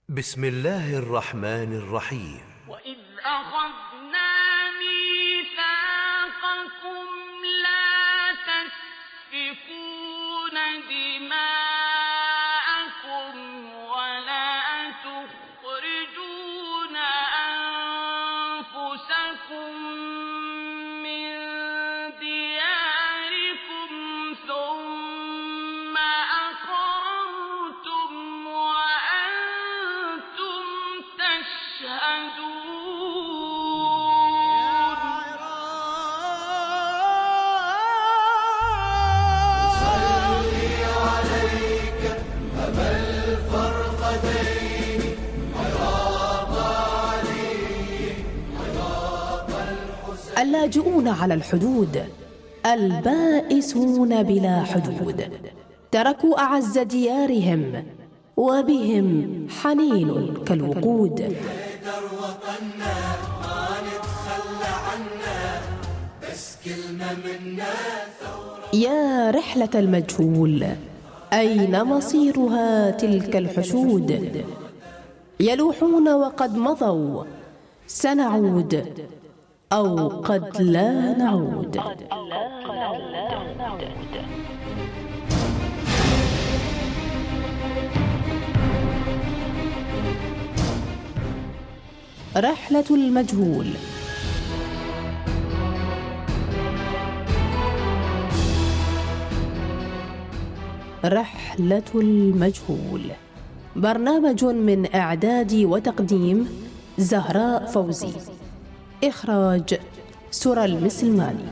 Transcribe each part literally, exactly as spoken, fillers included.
بسم الله الرحمن الرحيم. وإذ أخذنا ميثاقكم لا تسفكون دماءكم ولا تخرجون أنفسكم من دياركم ثم أقررتم وأنتم تشهدون. اللاجئون على الحدود، البائسون بلا حدود، تركوا أعز ديارهم وبهم حنين كالوقود. نقدر وطننا ما نتخلى عنه، بس كلمة منا ثورة. يا رحلة المجهول، أين مصيرها تلك الحشود؟ يلوحون وقد مضوا، سنعود أو قد لا نعود. رحلة المجهول. رحلة المجهول برنامج من إعداد وتقديم زهراء فوزي، إخراج سرى المسلماني.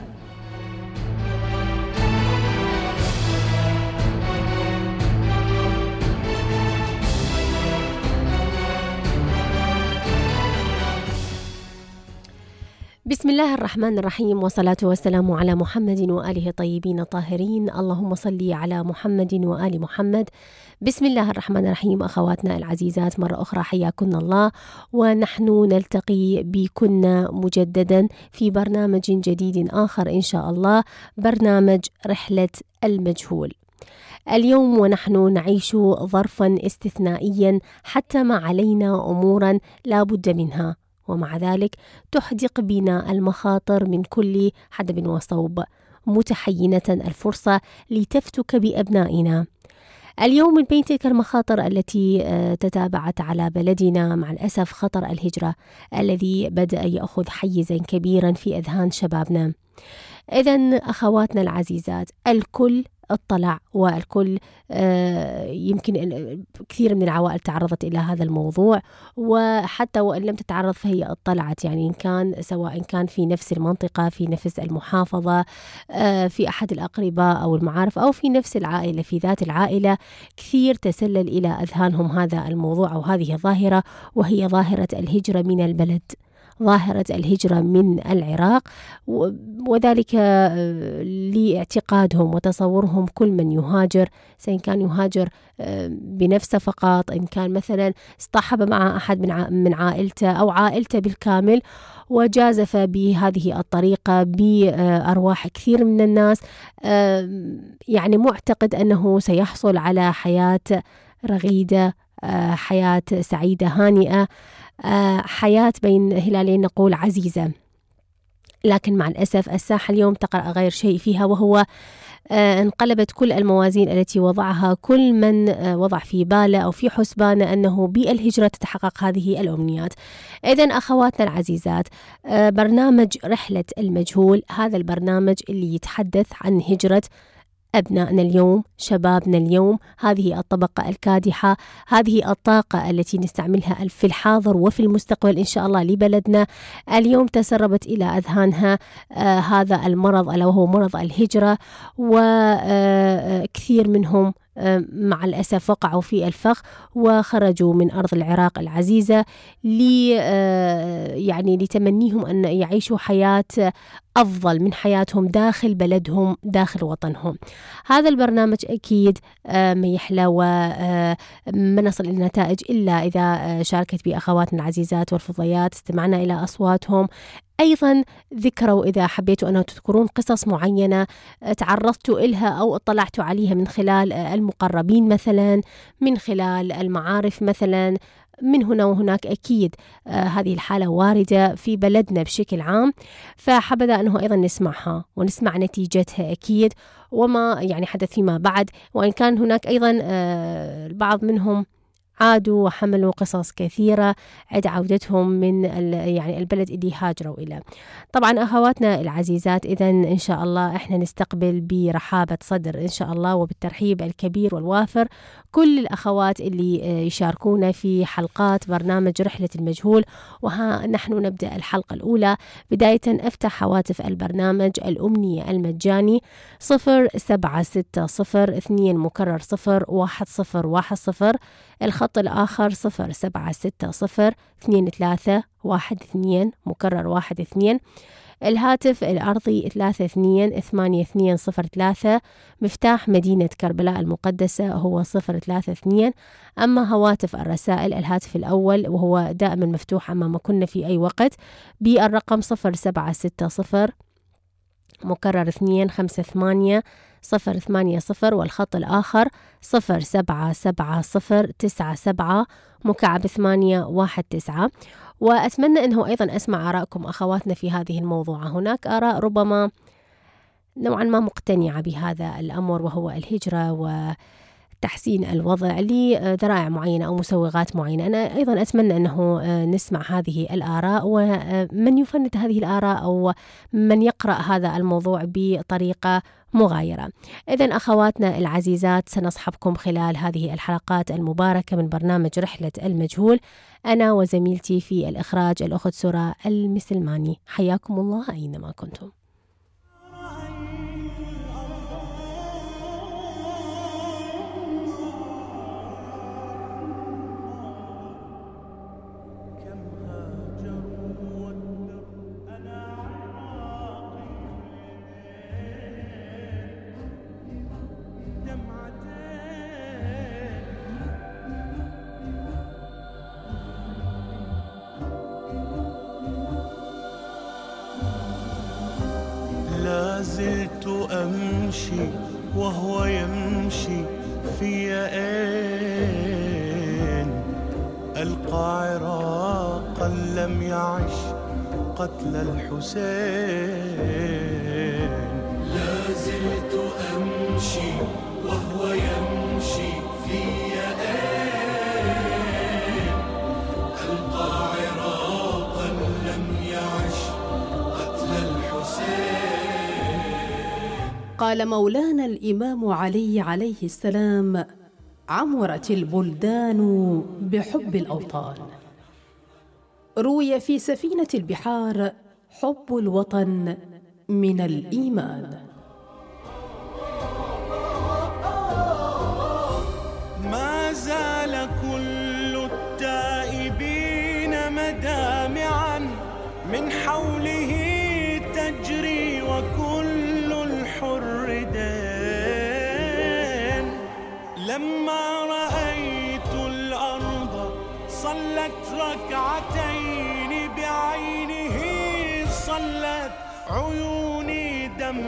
بسم الله الرحمن الرحيم، والصلاة والسلام على محمد وآله الطيبين الطاهرين. اللهم صل على محمد وآل محمد. بسم الله الرحمن الرحيم. أخواتنا العزيزات، مرة أخرى حياكن الله، ونحن نلتقي بكن مجددا في برنامج جديد آخر إن شاء الله، برنامج رحلة المجهول. اليوم ونحن نعيش ظرفا استثنائيا، حتى ما علينا أمورا لا بد منها، ومع ذلك تحدق بنا المخاطر من كل حدب وصوب، متحينة الفرصة لتفتك بأبنائنا. اليوم من بين تلك المخاطر التي تتابعت على بلدنا مع الأسف خطر الهجرة الذي بدأ يأخذ حيزا كبيرا في أذهان شبابنا. إذن أخواتنا العزيزات، الكل اطلع والكل يمكن كثير من العوائل تعرضت إلى هذا الموضوع، وحتى وإن لم تتعرض فهي اطلعت، يعني إن كان سواء كان في نفس المنطقة، في نفس المحافظة، في أحد الأقرباء أو المعارف، أو في نفس العائلة، في ذات العائلة، كثير تسلل إلى أذهانهم هذا الموضوع أو هذه الظاهرة، وهي ظاهرة الهجرة من البلد، ظاهرة الهجرة من العراق، وذلك لاعتقادهم وتصورهم كل من يهاجر، سواء كان يهاجر بنفسه فقط، إن كان مثلا اصطحب مع أحد من عائلته أو عائلته بالكامل، وجازف بهذه الطريقة بأرواح كثير من الناس، يعني معتقد أنه سيحصل على حياة رغيدة، حياة سعيدة هانئة، حياة بين هلالين نقول عزيزة. لكن مع الأسف الساحة اليوم تقرأ غير شيء فيها، وهو انقلبت كل الموازين التي وضعها كل من وضع في باله أو في حسبانه أنه بالهجرة تتحقق هذه الأمنيات. إذن أخواتنا العزيزات، برنامج رحلة المجهول، هذا البرنامج اللي يتحدث عن هجرة أبنائنا اليوم، شبابنا اليوم، هذه الطبقة الكادحة، هذه الطاقة التي نستعملها في الحاضر وفي المستقبل إن شاء الله لبلدنا. اليوم تسربت إلى أذهانها آه هذا المرض ألا وهو مرض الهجرة، وكثير منهم مع الأسف وقعوا في الفخ وخرجوا من أرض العراق العزيزة لي يعني لتمنيهم أن يعيشوا حياة أفضل من حياتهم داخل بلدهم، داخل وطنهم. هذا البرنامج أكيد ما يحلى وما نصل إلى نتائج إلا إذا شاركت بأخواتنا العزيزات والفضيات، استمعنا إلى أصواتهم، أيضا ذكروا إذا حبيتوا أن تذكرون قصص معينة تعرضتوا إلها أو اطلعتوا عليها من خلال المقربين مثلا، من خلال المعارف مثلا، من هنا وهناك أكيد آه هذه الحالة واردة في بلدنا بشكل عام، فحبذا أنه أيضا نسمعها ونسمع نتيجتها أكيد وما يعني حدث فيما بعد. وإن كان هناك أيضا آه البعض منهم عادوا وحملوا قصص كثيرة عند عودتهم من يعني البلد اللي هاجروا إلى. طبعا أخواتنا العزيزات، إذن إن شاء الله إحنا نستقبل برحابة صدر إن شاء الله وبالترحيب الكبير والوافر كل الأخوات اللي يشاركونا في حلقات برنامج رحلة المجهول. وها نحن نبدأ الحلقة الأولى. بداية أفتح هواتف البرنامج الأمنية المجاني صفر سبعة ستة صفر اثنين مكرر صفر واحد صفر واحد صفر، الخط الآخر صفر سبعة ستة صفر اثنين ثلاثة واحد اثنين مكرر واحد اثنين، الهاتف الأرضي ثلاثة اثنين ثمانية اثنين صفر ثلاثة، مفتاح مدينة كربلاء المقدسة هو صفر ثلاثة اثنين. أما هواتف الرسائل الهاتف الأول وهو دائما مفتوح أمام كنا في أي وقت بالرقم صفر سبعة ستة صفر مكرر اثنين خمسة ثمانية صفر ثمانية صفر، والخط الآخر صفر سبعة سبعة صفر تسعة سبعة مكعب ثمانية واحد تسعة. وأتمنى أنه أيضا أسمع آراءكم أخواتنا في هذه الموضوع. هناك آراء ربما نوعا ما مقتنعة بهذا الأمر وهو الهجرة وتحسين الوضع لذرائع معينة أو مسوغات معينة. أنا أيضا أتمنى أنه نسمع هذه الآراء ومن يفند هذه الآراء أو من يقرأ هذا الموضوع بطريقة مغايرة. إذن أخواتنا العزيزات، سنصحبكم خلال هذه الحلقات المباركة من برنامج رحلة المجهول، أنا وزميلتي في الإخراج الأخت سرى المسلماني. حياكم الله أينما كنتم. لازلت أمشي وهو يمشي في أين ألقى عراقا لم يعش قتل الحسين. لازلت أمشي وهو يمشي في أين ألقى عراقا لم يعش قتل الحسين. قال مولانا الإمام علي عليه السلام: عمرت البلدان بحب الأوطان. روي في سفينة البحار: حب الوطن من الإيمان. ما زال كل التائبين مدامعا من حوله تجري وكل الحر دين. لما رأيت الأرض صلت ركعتين بعينه صلت عيوني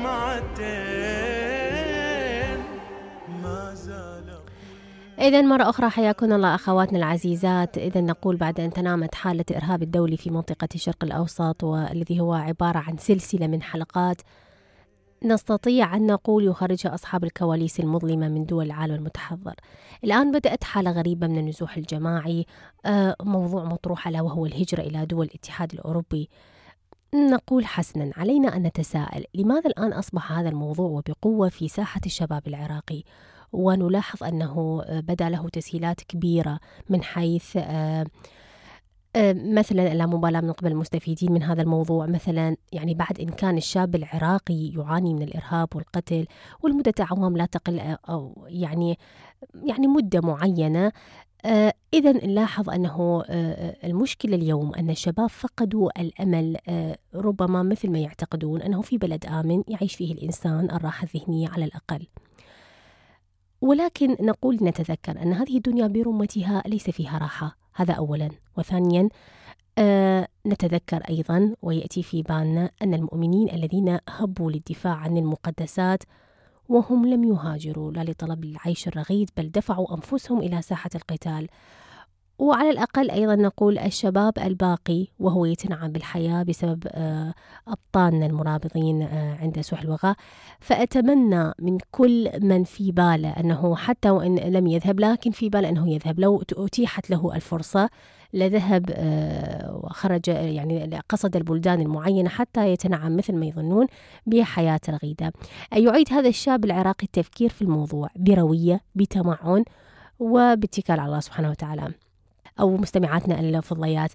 دمعتين. ما زال. إذن مرة أخرى حياكم الله أخواتنا العزيزات. إذن نقول بعد أن تنامت حالة الإرهاب الدولي في منطقة الشرق الأوسط، والذي هو عبارة عن سلسلة من حلقات نستطيع أن نقول يخرجها أصحاب الكواليس المظلمة من دول العالم المتحضر، الآن بدأت حالة غريبة من النزوح الجماعي، موضوع مطروح ألا وهو الهجرة إلى دول الاتحاد الأوروبي. نقول حسنا علينا أن نتساءل لماذا الآن أصبح هذا الموضوع وبقوة في ساحة الشباب العراقي، ونلاحظ أنه بدا له تسهيلات كبيرة من حيث مثلا اللامبالاة من قبل المستفيدين من هذا الموضوع. مثلا يعني بعد إن كان الشاب العراقي يعاني من الإرهاب والقتل والمدة أعوام لا تقل أو يعني يعني مدة معينة، آه إذن نلاحظ أنه آه المشكلة اليوم أن الشباب فقدوا الأمل، آه ربما مثل ما يعتقدون أنه في بلد آمن يعيش فيه الإنسان الراحة الذهنية على الأقل. ولكن نقول نتذكر أن هذه الدنيا برمتها ليس فيها راحة، هذا أولا. وثانيا آه نتذكر أيضا ويأتي في بالنا أن المؤمنين الذين هبوا للدفاع عن المقدسات وهم لم يهاجروا لا لطلب العيش الرغيد، بل دفعوا أنفسهم إلى ساحة القتال. وعلى الأقل أيضا نقول الشباب الباقي وهو يتنعم بالحياة بسبب أبطالنا المرابطين عند سوح الوغى. فأتمنى من كل من في باله أنه حتى وإن لم يذهب لكن في باله أنه يذهب، لو أتيحت له الفرصة لذهب وخرج يعني قصد البلدان المعينة حتى يتنعم مثل ما يظنون بحياة رغيدة. أن يعيد هذا الشاب العراقي التفكير في الموضوع بروية بتمعن وباتكال على الله سبحانه وتعالى. أو مستمعاتنا الفضليات،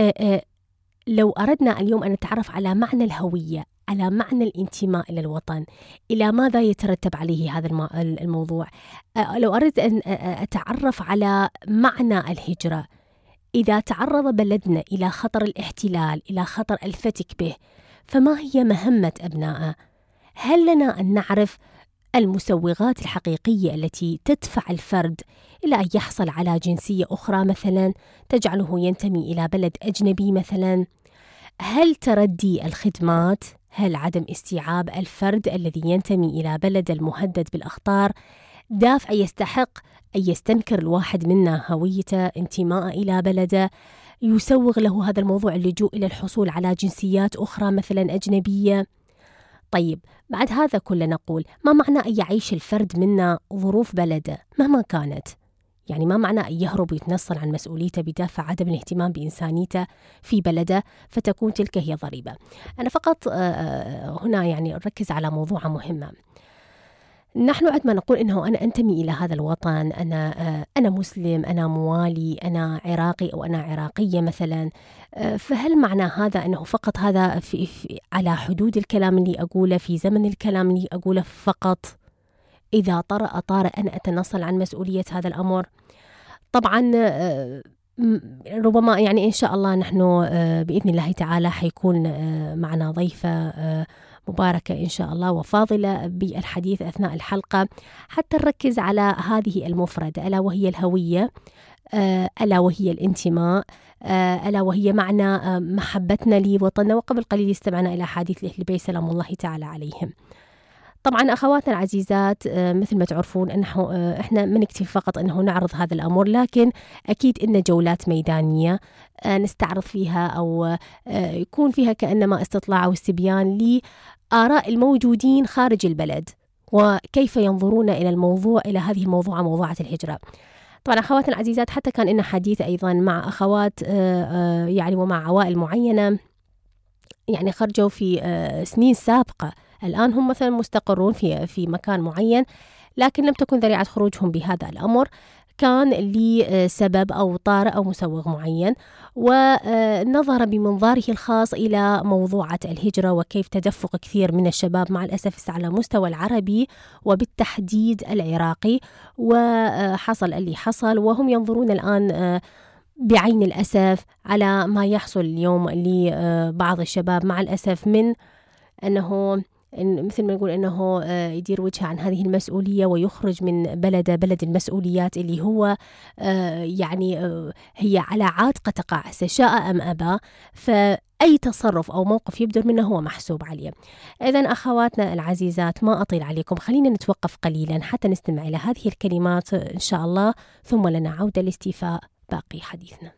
لو أردنا اليوم أن نتعرف على معنى الهوية، على معنى الانتماء إلى الوطن، إلى ماذا يترتب عليه هذا الموضوع، لو أردت أن أتعرف على معنى الهجرة، إذا تعرض بلدنا إلى خطر الاحتلال، إلى خطر الفتك به، فما هي مهمة أبنائه؟ هل لنا أن نعرف المسوغات الحقيقية التي تدفع الفرد إلى أن يحصل على جنسية أخرى مثلا تجعله ينتمي إلى بلد أجنبي مثلا؟ هل تردي الخدمات؟ هل عدم استيعاب الفرد الذي ينتمي إلى بلد المهدد بالأخطار دافع يستحق أن يستنكر الواحد منا هويته، انتماء إلى بلده، يسوغ له هذا الموضوع اللجوء إلى الحصول على جنسيات أخرى مثلا أجنبية؟ طيب بعد هذا كله نقول ما معنى أن يعيش الفرد منا ظروف بلده مهما كانت؟ يعني ما معنى أن يهرب ويتنصل عن مسؤوليته بدافع عدم الاهتمام بإنسانيته في بلده فتكون تلك هي ضريبة. أنا فقط هنا يعني أركز على موضوع مهمة. نحن عندما نقول إنه أنا أنتمي إلى هذا الوطن، أنا أنا مسلم، أنا موالي، أنا عراقي أو أنا عراقية مثلا، فهل معنى هذا أنه فقط هذا في في على حدود الكلام اللي أقوله في زمن الكلام اللي أقوله فقط؟ إذا طرأ طارئ أنا أتنصل عن مسؤولية هذا الأمر؟ طبعا ربما يعني إن شاء الله نحن بإذن الله تعالى حيكون معنا ضيفة مباركة إن شاء الله وفاضلة بالحديث أثناء الحلقة حتى نركز على هذه المفردة، ألا وهي الهوية، ألا وهي الانتماء، ألا وهي معنى محبتنا لوطننا. وقبل قليل استمعنا إلى حديث أهل البيت سلام الله تعالى عليهم. طبعا أخواتنا العزيزات، مثل ما تعرفون أنه إحنا ما نكتفي فقط أنه نعرض هذا الأمر، لكن أكيد إن جولات ميدانية نستعرض فيها أو يكون فيها كأنما استطلاع أو استبيان لآراء الموجودين خارج البلد وكيف ينظرون إلى الموضوع، إلى هذه الموضوع موضوعة الهجرة. طبعا أخواتنا العزيزات حتى كان إن حديث أيضا مع أخوات يعني ومع عوائل معينة يعني خرجوا في سنين سابقة، الآن هم مثلا مستقرون في في مكان معين، لكن لم تكن ذريعة خروجهم بهذا الأمر كان لسبب أو طارئ أو مسوغ معين، ونظر بمنظاره الخاص إلى موضوعة الهجرة وكيف تدفق كثير من الشباب مع الأسف على مستوى العربي وبالتحديد العراقي، وحصل اللي حصل، وهم ينظرون الآن بعين الأسف على ما يحصل اليوم لبعض الشباب مع الأسف من أنه مثل ما نقول أنه يدير وجهه عن هذه المسؤولية ويخرج من بلد بلد المسؤوليات اللي هو يعني هي على عاتقه تقع شاء أم أبى، فأي تصرف أو موقف يبدر منه هو محسوب عليه. إذن أخواتنا العزيزات ما أطيل عليكم، خلينا نتوقف قليلا حتى نستمع إلى هذه الكلمات إن شاء الله، ثم لنا عودة لاستيفاء باقي حديثنا.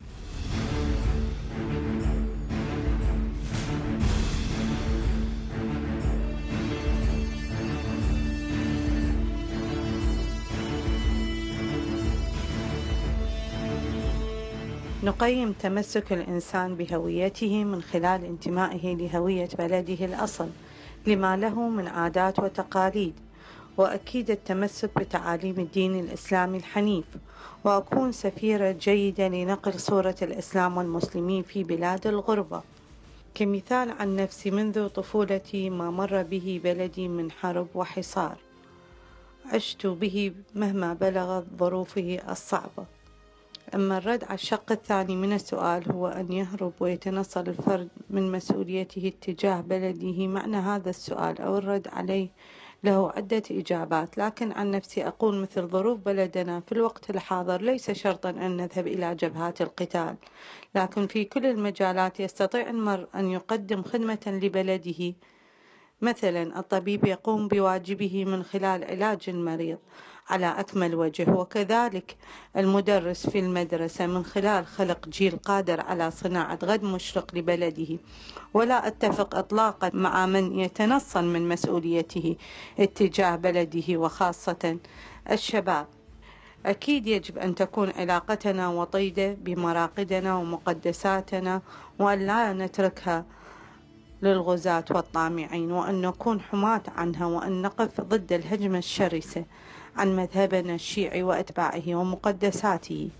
نقيم تمسك الإنسان بهويته من خلال انتمائه لهوية بلده الأصل لما له من عادات وتقاليد، وأكيد التمسك بتعاليم الدين الإسلامي الحنيف، وأكون سفيرة جيدة لنقل صورة الإسلام والمسلمين في بلاد الغربة. كمثال عن نفسي، منذ طفولتي ما مر به بلدي من حرب وحصار عشت به مهما بلغت ظروفه الصعبة. أما الرد على الشق الثاني من السؤال هو أن يهرب ويتنصل الفرد من مسؤوليته اتجاه بلده. معنى هذا السؤال أو الرد عليه له عدة إجابات، لكن عن نفسي أقول مثل ظروف بلدنا في الوقت الحاضر ليس شرطا أن نذهب إلى جبهات القتال، لكن في كل المجالات يستطيع المرء أن يقدم خدمة لبلده مثلا الطبيب يقوم بواجبه من خلال علاج المريض على أكمل وجه، وكذلك المدرس في المدرسة من خلال خلق جيل قادر على صناعة غد مشرق لبلده. ولا أتفق إطلاقا مع من يتنصل من مسؤوليته اتجاه بلده وخاصة الشباب. أكيد يجب أن تكون علاقتنا وطيدة بمراقدنا ومقدساتنا، وأن لا نتركها للغزاة والطامعين، وأن نكون حماة عنها، وأن نقف ضد الهجمة الشرسة عن مذهبنا الشيعي وأتباعه ومقدساته.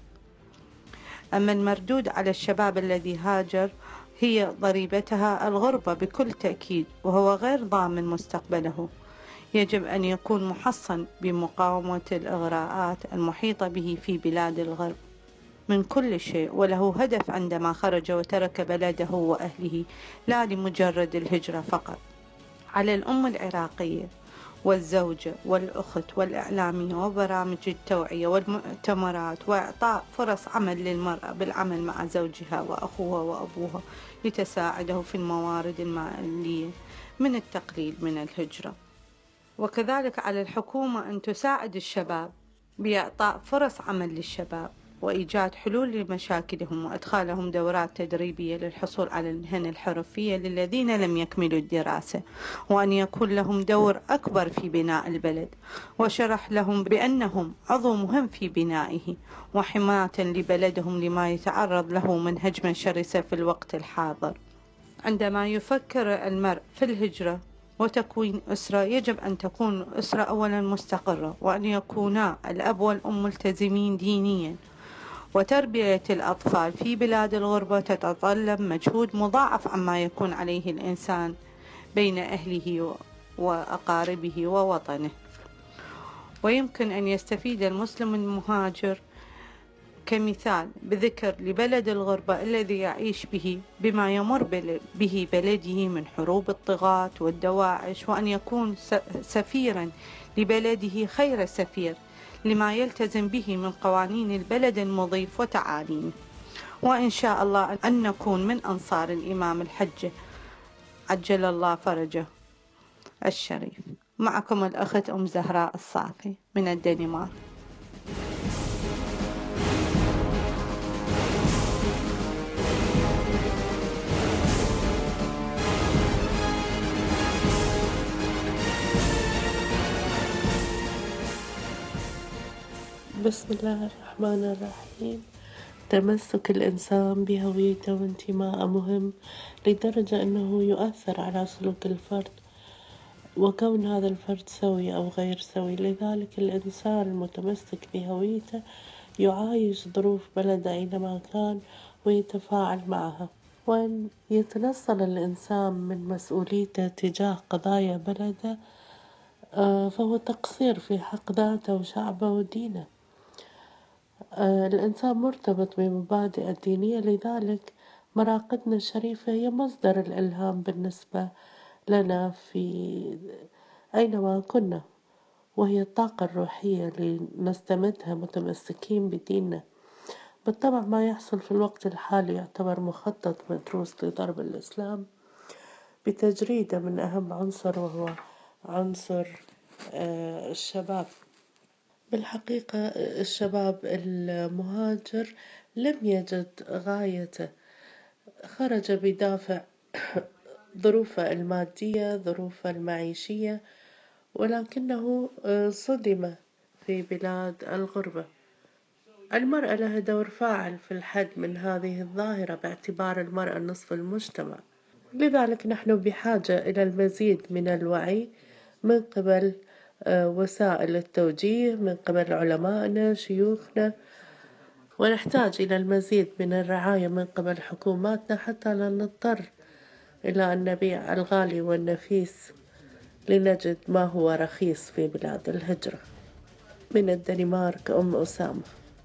أما المردود على الشباب الذي هاجر هي ضريبتها الغربة بكل تأكيد، وهو غير ضامن مستقبله. يجب أن يكون محصن بمقاومة الإغراءات المحيطة به في بلاد الغرب من كل شيء، وله هدف عندما خرج وترك بلده وأهله، لا لمجرد الهجرة فقط. على الأم العراقية والزوجة والأخت والإعلامية وبرامج التوعية والمؤتمرات وإعطاء فرص عمل للمرأة بالعمل مع زوجها وأخوها وأبوها لتساعده في الموارد المالية من التقليل من الهجرة. وكذلك على الحكومة أن تساعد الشباب بإعطاء فرص عمل للشباب وإيجاد حلول لمشاكلهم وإدخالهم دورات تدريبية للحصول على المهن الحرفية للذين لم يكملوا الدراسة، وأن يكون لهم دور أكبر في بناء البلد، وشرح لهم بأنهم عضو مهم في بنائه وحماية لبلدهم لما يتعرض له من هجمة شرسة في الوقت الحاضر. عندما يفكر المرء في الهجرة وتكوين أسرة، يجب أن تكون أسرة أولا مستقرة، وأن يكونا الأب والأم ملتزمين دينيا. وتربية الأطفال في بلاد الغربة تتطلب مجهود مضاعف عما يكون عليه الإنسان بين أهله وأقاربه ووطنه. ويمكن أن يستفيد المسلم المهاجر كمثال بذكر لبلد الغربة الذي يعيش به بما يمر به بلده من حروب الطغاة والدواعش، وأن يكون سفيرا لبلده خير سفير لما يلتزم به من قوانين البلد المضيف وتعاليمه. وإن شاء الله أن نكون من أنصار الإمام الحجة عجل الله فرجه الشريف. معكم الأخت أم زهراء الصافي من الدنمارك. بسم الله الرحمن الرحيم. تمسك الإنسان بهويته وانتماءه مهم لدرجة أنه يؤثر على سلوك الفرد وكون هذا الفرد سوي أو غير سوي. لذلك الإنسان المتمسك بهويته يعايش ظروف بلده أينما كان ويتفاعل معها. وأن يتنصل الإنسان من مسؤوليته تجاه قضايا بلده فهو تقصير في حق ذاته وشعبه ودينه. الإنسان مرتبط بمبادئ الدينية، لذلك مراقدنا الشريفة هي مصدر الإلهام بالنسبة لنا في أينما كنا، وهي الطاقة الروحية اللي نستمدها متمسكين بديننا. بالطبع ما يحصل في الوقت الحالي يعتبر مخطط مدروس لضرب الإسلام بتجريده من أهم عنصر، وهو عنصر الشباب. بالحقيقة الشباب المهاجر لم يجد غايته، خرج بدافع ظروفه المادية ظروفه المعيشية، ولكنه صدم في بلاد الغربة. المرأة لها دور فاعل في الحد من هذه الظاهرة باعتبار المرأة نصف المجتمع، لذلك نحن بحاجة إلى المزيد من الوعي من قبل وسائل التوجيه، من قبل علمائنا شيوخنا، ونحتاج إلى المزيد من الرعاية من قبل حكوماتنا حتى لا نضطر إلى أن نبيع الغالي والنفيس لنجد ما هو رخيص في بلاد الهجرة. من الدنمارك أم أسامة.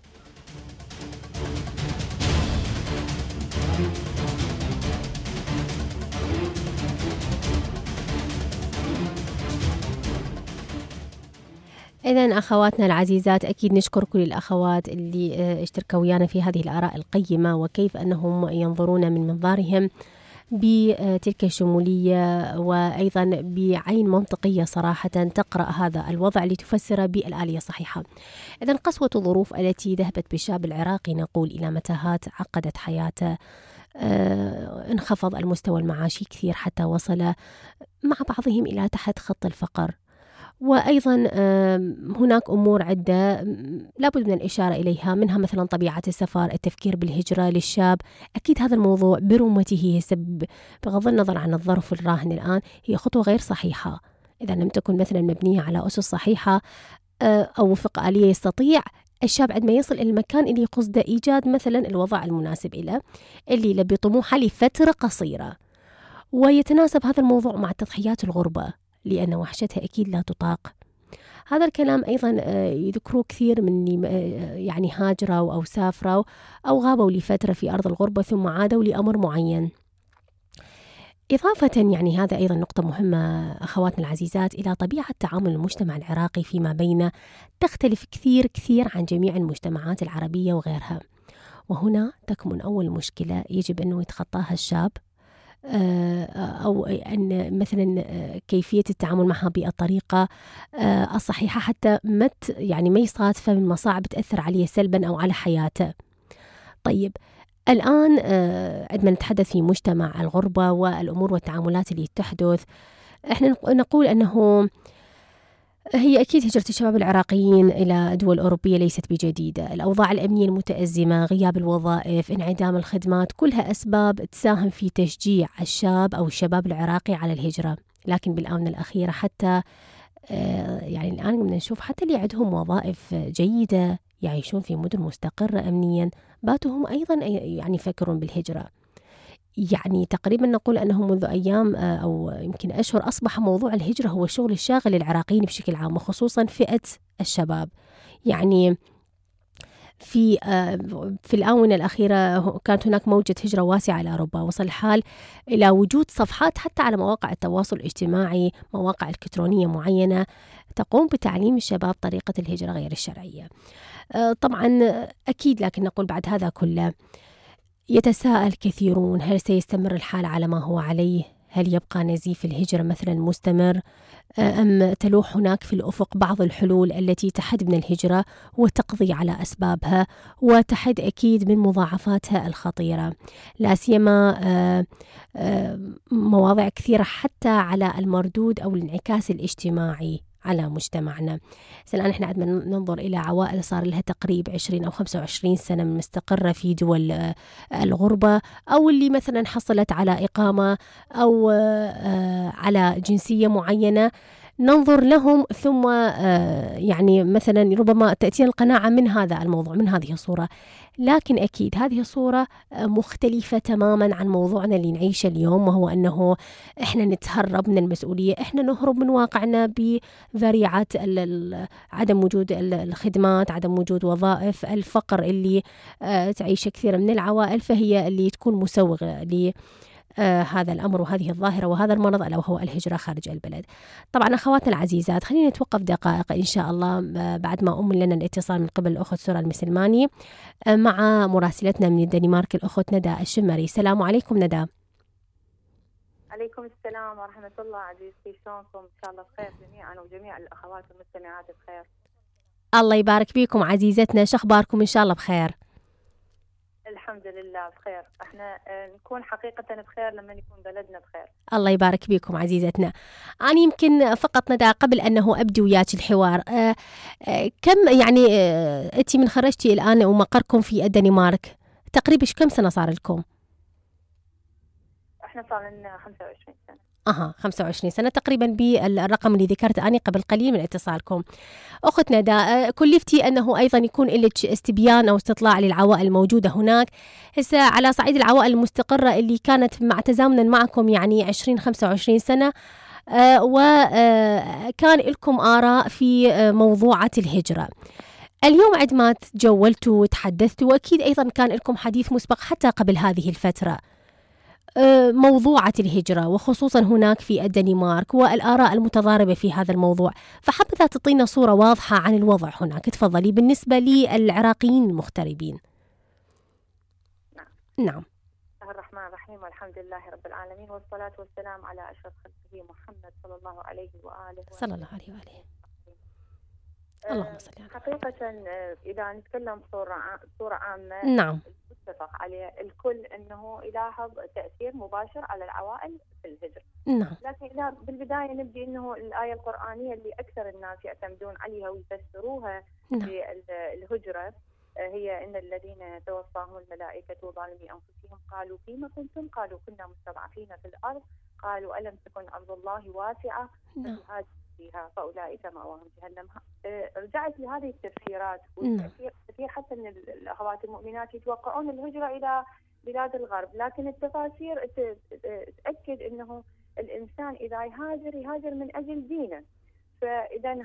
إذن أخواتنا العزيزات، أكيد نشكر كل الأخوات اللي اشتركوا ويانا في هذه الآراء القيمة، وكيف أنهم ينظرون من منظارهم بتلك الشمولية وأيضا بعين منطقية صراحة تقرأ هذا الوضع لتفسر بالآلية الصحيحة. إذن قسوة الظروف التي ذهبت بالشاب العراقي نقول إلى متاهات عقدت حياته، آه انخفض المستوى المعاشي كثير حتى وصل مع بعضهم إلى تحت خط الفقر. وأيضا هناك أمور عدة لابد من الإشارة إليها، منها مثلا طبيعة السفر، التفكير بالهجرة للشاب. أكيد هذا الموضوع برمته يسبب، بغض النظر عن الظرف الراهن الآن، هي خطوة غير صحيحة إذا لم تكن مثلا مبنية على أسس صحيحة أو وفق آلية. يستطيع الشاب عندما يصل إلى المكان اللي قصده إيجاد مثلا الوضع المناسب له اللي يلبي طموحه لفترة قصيرة، ويتناسب هذا الموضوع مع تضحيات الغربة لأن وحشتها أكيد لا تطاق. هذا الكلام أيضا يذكروه كثير من يعني هاجروا أو سافروا أو غابوا لفترة في أرض الغربة ثم عادوا لأمر معين. إضافة يعني هذا أيضا نقطة مهمة أخواتنا العزيزات إلى طبيعة تعامل المجتمع العراقي فيما بينه تختلف كثير كثير عن جميع المجتمعات العربية وغيرها، وهنا تكمن أول مشكلة يجب أنه يتخطاها الشاب، أو أن مثلا كيفية التعامل معها بالطريقة الصحيحة حتى ما يعني ما يصادف من مصاعب تأثر عليه سلبا أو على حياته. طيب الآن عندما نتحدث في مجتمع الغربة والأمور والتعاملات اللي تحدث، احنا نقول أنه هي أكيد هجرة الشباب العراقيين إلى دول أوروبية ليست بجديدة. الأوضاع الأمنية المتأزمة، غياب الوظائف، انعدام الخدمات، كلها أسباب تساهم في تشجيع الشاب أو الشباب العراقي على الهجرة. لكن بالآونة الأخيرة حتى يعني الآن بدنا نشوف حتى اللي عندهم وظائف جيدة يعيشون في مدن مستقرة أمنيا باتوا هم أيضا يعني يفكرون بالهجرة. يعني تقريبا نقول أنه منذ أيام أو يمكن أشهر أصبح موضوع الهجرة هو الشغل الشاغل للعراقيين بشكل عام، وخصوصا فئة الشباب. يعني في في الآونة الأخيرة كانت هناك موجة هجرة واسعة إلى أوروبا، وصل الحال إلى وجود صفحات حتى على مواقع التواصل الاجتماعي، مواقع إلكترونية معينة تقوم بتعليم الشباب طريقة الهجرة غير الشرعية. طبعا أكيد، لكن نقول بعد هذا كله يتساءل كثيرون: هل سيستمر الحال على ما هو عليه؟ هل يبقى نزيف الهجرة مثلا مستمر؟ أم تلوح هناك في الأفق بعض الحلول التي تحد من الهجرة وتقضي على أسبابها وتحد أكيد من مضاعفاتها الخطيرة، لا سيما مواضيع كثيرة حتى على المردود أو الانعكاس الاجتماعي على مجتمعنا. الآن احنا عندما ننظر إلى عوائل صار لها تقريب عشرين أو خمسة وعشرين سنة مستقرة في دول الغربة، أو اللي مثلا حصلت على إقامة أو على جنسية معينة، ننظر لهم ثم يعني مثلا ربما تأتينا القناعة من هذا الموضوع، من هذه الصورة. لكن أكيد هذه الصورة مختلفة تماما عن موضوعنا اللي نعيشه اليوم، وهو أنه إحنا نتهرب من المسؤولية، إحنا نهرب من واقعنا بذريعة عدم وجود الخدمات، عدم وجود وظائف، الفقر اللي تعيش كثير من العوائل، فهي اللي تكون مسوغة ل آه هذا الأمر وهذه الظاهرة وهذا المرض ألا وهو الهجرة خارج البلد. طبعا أخواتنا العزيزات، خلينا نتوقف دقائق إن شاء الله آه بعد ما أم لنا الاتصال من قبل الأخت سورة المسلماني آه مع مراسلتنا من الدنمارك الأخت ندى الشمري. السلام عليكم ندى. عليكم السلام ورحمة الله. عزيزتي شلونكم؟ إن شاء الله بخير جميعا وجميع الأخوات المستمعات بخير. الله يبارك بيكم عزيزتنا، شو أخباركم؟ إن شاء الله بخير. الحمد لله بخير. احنا نكون حقيقة بخير لما يكون بلدنا بخير. الله يبارك بكم عزيزتنا. أنا يمكن فقط ندى قبل أنه أبدي وياك الحوار، أه أه كم يعني أه أنت من خرجتي الآن ومقركم في الدنمارك تقريبا كم سنة صار لكم؟ احنا صار لنا خمسة وعشرين سنة. أها خمسة وعشرين سنة تقريبا بالرقم اللي ذكرت أنا قبل قليل من اتصالكم. أخت ندى، كلفتي أنه أيضا يكون لك استبيان أو استطلاع للعوائل الموجودة هناك هسه على صعيد العوائل المستقرة اللي كانت مع تزامنا معكم يعني عشرين خمسة وعشرين سنة، آه وكان لكم آراء في موضوعة الهجرة. اليوم عندما تجولتوا وتحدثتوا وأكيد أيضا كان لكم حديث مسبق حتى قبل هذه الفترة موضوعة الهجرة وخصوصا هناك في الدنمارك والآراء المتضاربة في هذا الموضوع، فحبذا تعطينا صورة واضحة عن الوضع هناك. تفضلي بالنسبة للعراقيين المغتربين. نعم. نعم. بسم الله الرحمن الرحمن الرحيم والحمد لله رب العالمين والصلاة والسلام على أشرف خلقه محمد صلى الله عليه وآله صلى الله عليه وآله. اللهم صل على حقيقة إذا نتكلم بصورة صورة عامة، نعم، متفق عليه الكل أنه يلاحظ تأثير مباشر على العوائل في الهجرة. نعم. لكن إذا بالبداية نبدي أنه الآية القرآنية اللي أكثر الناس يعتمدون عليها ويفسروها بالهجرة هي إن الذين توفاهم الملائكة ظالمي أنفسهم قالوا فيما كنتم؟ قالوا كنا مستضعفين في الأرض قالوا ألم تكن أرض الله واسعة فتهاجروا فيها فأولئك مأواهم جهنم. رجعت لهذه التفسيرات والتفسير حتى من الأخوات المؤمنات يتوقعون الهجرة إلى بلاد الغرب، لكن التفاسير تأكد أنه الإنسان إذا يهاجر يهاجر من أجل دينه. فإذا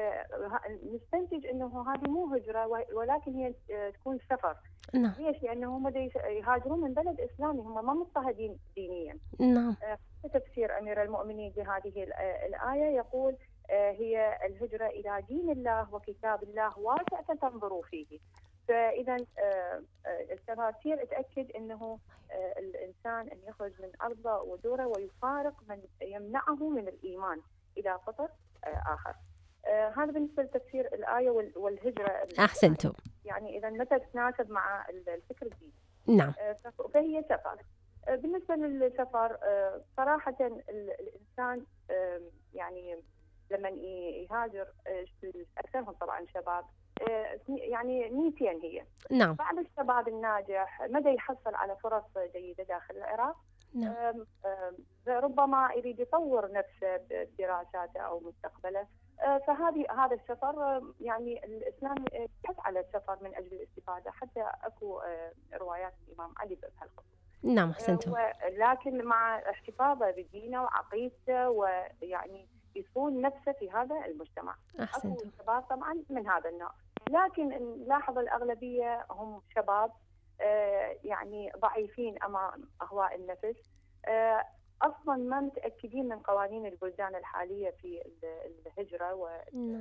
نستنتج أنه هذه مو هجرة ولكن هي تكون سفر. نعم. ليش؟ لأنه هم يهاجرون من بلد إسلامي، هم ما مضطهدين دينيا. نعم. تفسير أمير المؤمنين لهذه الآية يقول هي الهجرة إلى دين الله وكتاب الله واسع فتنظروا فيه. فإذا التفاسير تأكد أنه الإنسان أن يخرج من أرضه ودوره ويفارق من يمنعه من الإيمان إلى قطر آخر. هذا بالنسبة لتفسير الآية والهجرة. أحسنتم. يعني إذا متى تتناسب مع الفكر الديني. نعم. فهي سفر. بالنسبة للسفر صراحة الإنسان يعني لما يهاجر أكثرهم طبعا شباب يعني نيتين هي. نعم. بعض الشباب الناجح مدى يحصل على فرص جيدة داخل العراق. نعم. ربما يريد يطور نفسه بدراساته أو مستقبله. فهذه هذا السفر يعني الإسلام يحث على السفر من أجل الاستفادة، حتى أكو روايات الإمام علي بهالخصوص. نعم أحسنتم. لكن مع احتفاظه بدينه وعقيدته ويعني يصون نفسه في هذا المجتمع. أحسنتم. أكو شباب طبعا من هذا النوع، لكن نلاحظ الأغلبية هم شباب يعني ضعيفين أمام أهواء النفس، أصلا ما متأكدين من قوانين البلدان الحالية في الهجرة و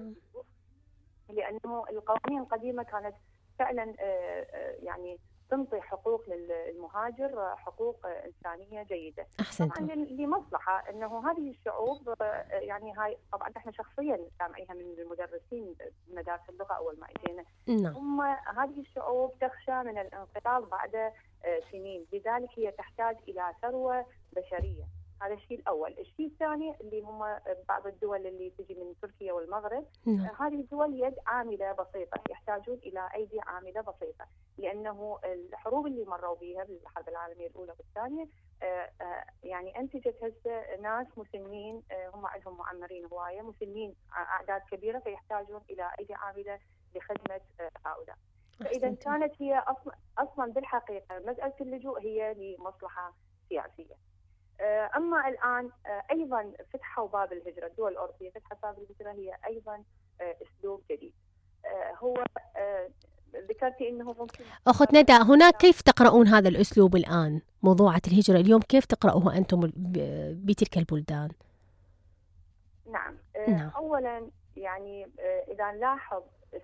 لأنه القوانين القديمة كانت فعلا يعني تنطي حقوق للمهاجر، حقوق إنسانية جيدة. أحسنتم. طبعا لمصلحة أنه هذه الشعوب يعني هاي طبعا احنا شخصيا سامعيها من المدرسين بمدارس اللغة أول ما اجينا. نعم. هم هذه الشعوب تخشى من الانقراض بعد سنين، لذلك هي تحتاج إلى ثروة بشرية. هذا الشيء الأول. الشيء الثاني اللي هم بعض الدول اللي تجي من تركيا والمغرب. نعم. هذه الدول يد عاملة بسيطة، يحتاجون إلى أيدي عاملة بسيطة، لأنه الحروب اللي مروا بها بالحرب العالمية الأولى والثانية يعني أنتجت هسه ناس مسنين، هم عندهم معمرين هواية مسنين أعداد كبيرة، فيحتاجون إلى أيدي عاملة لخدمة هؤلاء. فإذا كانت هي أصلا أصلا بالحقيقة مسألة اللجوء هي لمصلحة سياسية. أما الآن أيضا فتحوا باب الهجرة، الدول الأوروبية فتحت باب الهجرة هي أيضا أسلوب جديد. هو ذكرتي أنه ممكن. أخت ندى، هناك كيف تقرؤون هذا الأسلوب الآن؟ موضوعة الهجرة اليوم كيف تقرأوها أنتم بتلك البلدان؟ نعم. نعم. أولا يعني إذا نلاحظ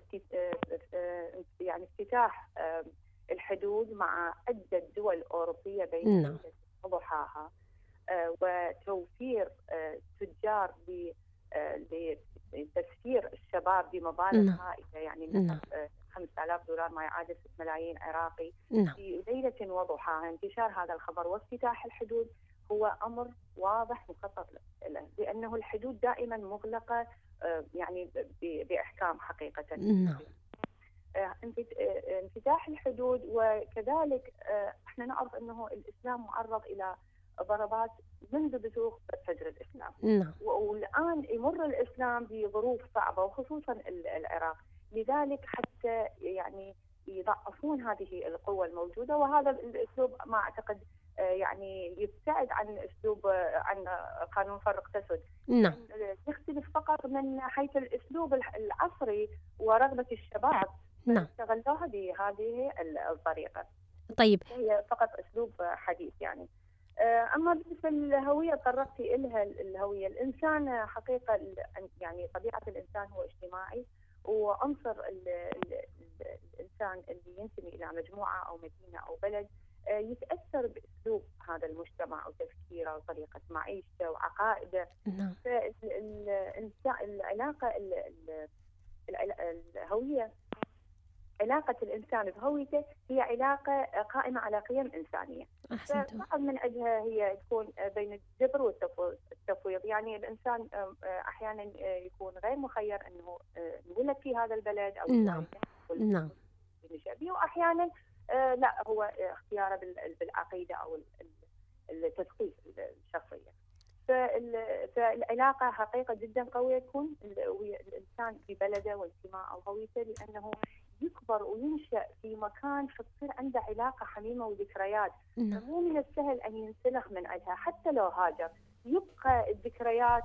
يعني افتتاح الحدود مع عدة دول أوروبية بين نعم. وضحاها وتوفير تجار لتسفير الشباب بمبالغ هائلة، يعني نعم. خمسة آلاف دولار ما يعادل ستة ملايين عراقي نعم. في ليلة وضحاها. انتشار هذا الخبر وافتتاح الحدود هو أمر واضح مخطط له، لأنه الحدود دائما مغلقة يعني بإحكام حقيقة. نعم. انفتاح الحدود، وكذلك احنا نعرف انه الاسلام معرض الى ضربات منذ بزوغ فجر الاسلام. نعم. والان يمر الاسلام بظروف صعبه وخصوصا العراق، لذلك حتى يعني يضعفون هذه القوة الموجودة. وهذا الاسلوب ما اعتقد يعني يبتعد عن اسلوب عن قانون فرق تسد. نعم. يختلف فقط من حيث الاسلوب العصري ورغبة الشباب. نعم. استغلوها بهذه الطريقة. طيب. هي فقط أسلوب حديث يعني. أما بالنسبة للهوية طرقتي إلها، الهوية الإنسان حقيقة يعني طبيعة الإنسان هو اجتماعي، وعنصر الإنسان اللي ينتمي إلى مجموعة أو مدينة أو بلد يتأثر بأسلوب هذا المجتمع وتفكيره وطريقة معيشته وعقائده. نعم. فالعلاقة الهوية، علاقة الإنسان بهويته هي علاقة قائمة على قيم إنسانية. فبعض من أجلها هي تكون بين الجبر والتفويض، يعني الإنسان أحيانا يكون غير مخير أنه يولد في هذا البلد أو نعم نعم وأحيانا لا، هو اختياره بالعقيدة أو التثقيف الشخصية. فالعلاقة حقيقة جدا قوية تكون الإنسان في بلده وانتماء أو هويته، لأنه يكبر وينشأ في مكان فتصير عنده علاقة حميمة وذكريات. مو من السهل أن ينسلخ من عندها حتى لو هاجر، يبقى الذكريات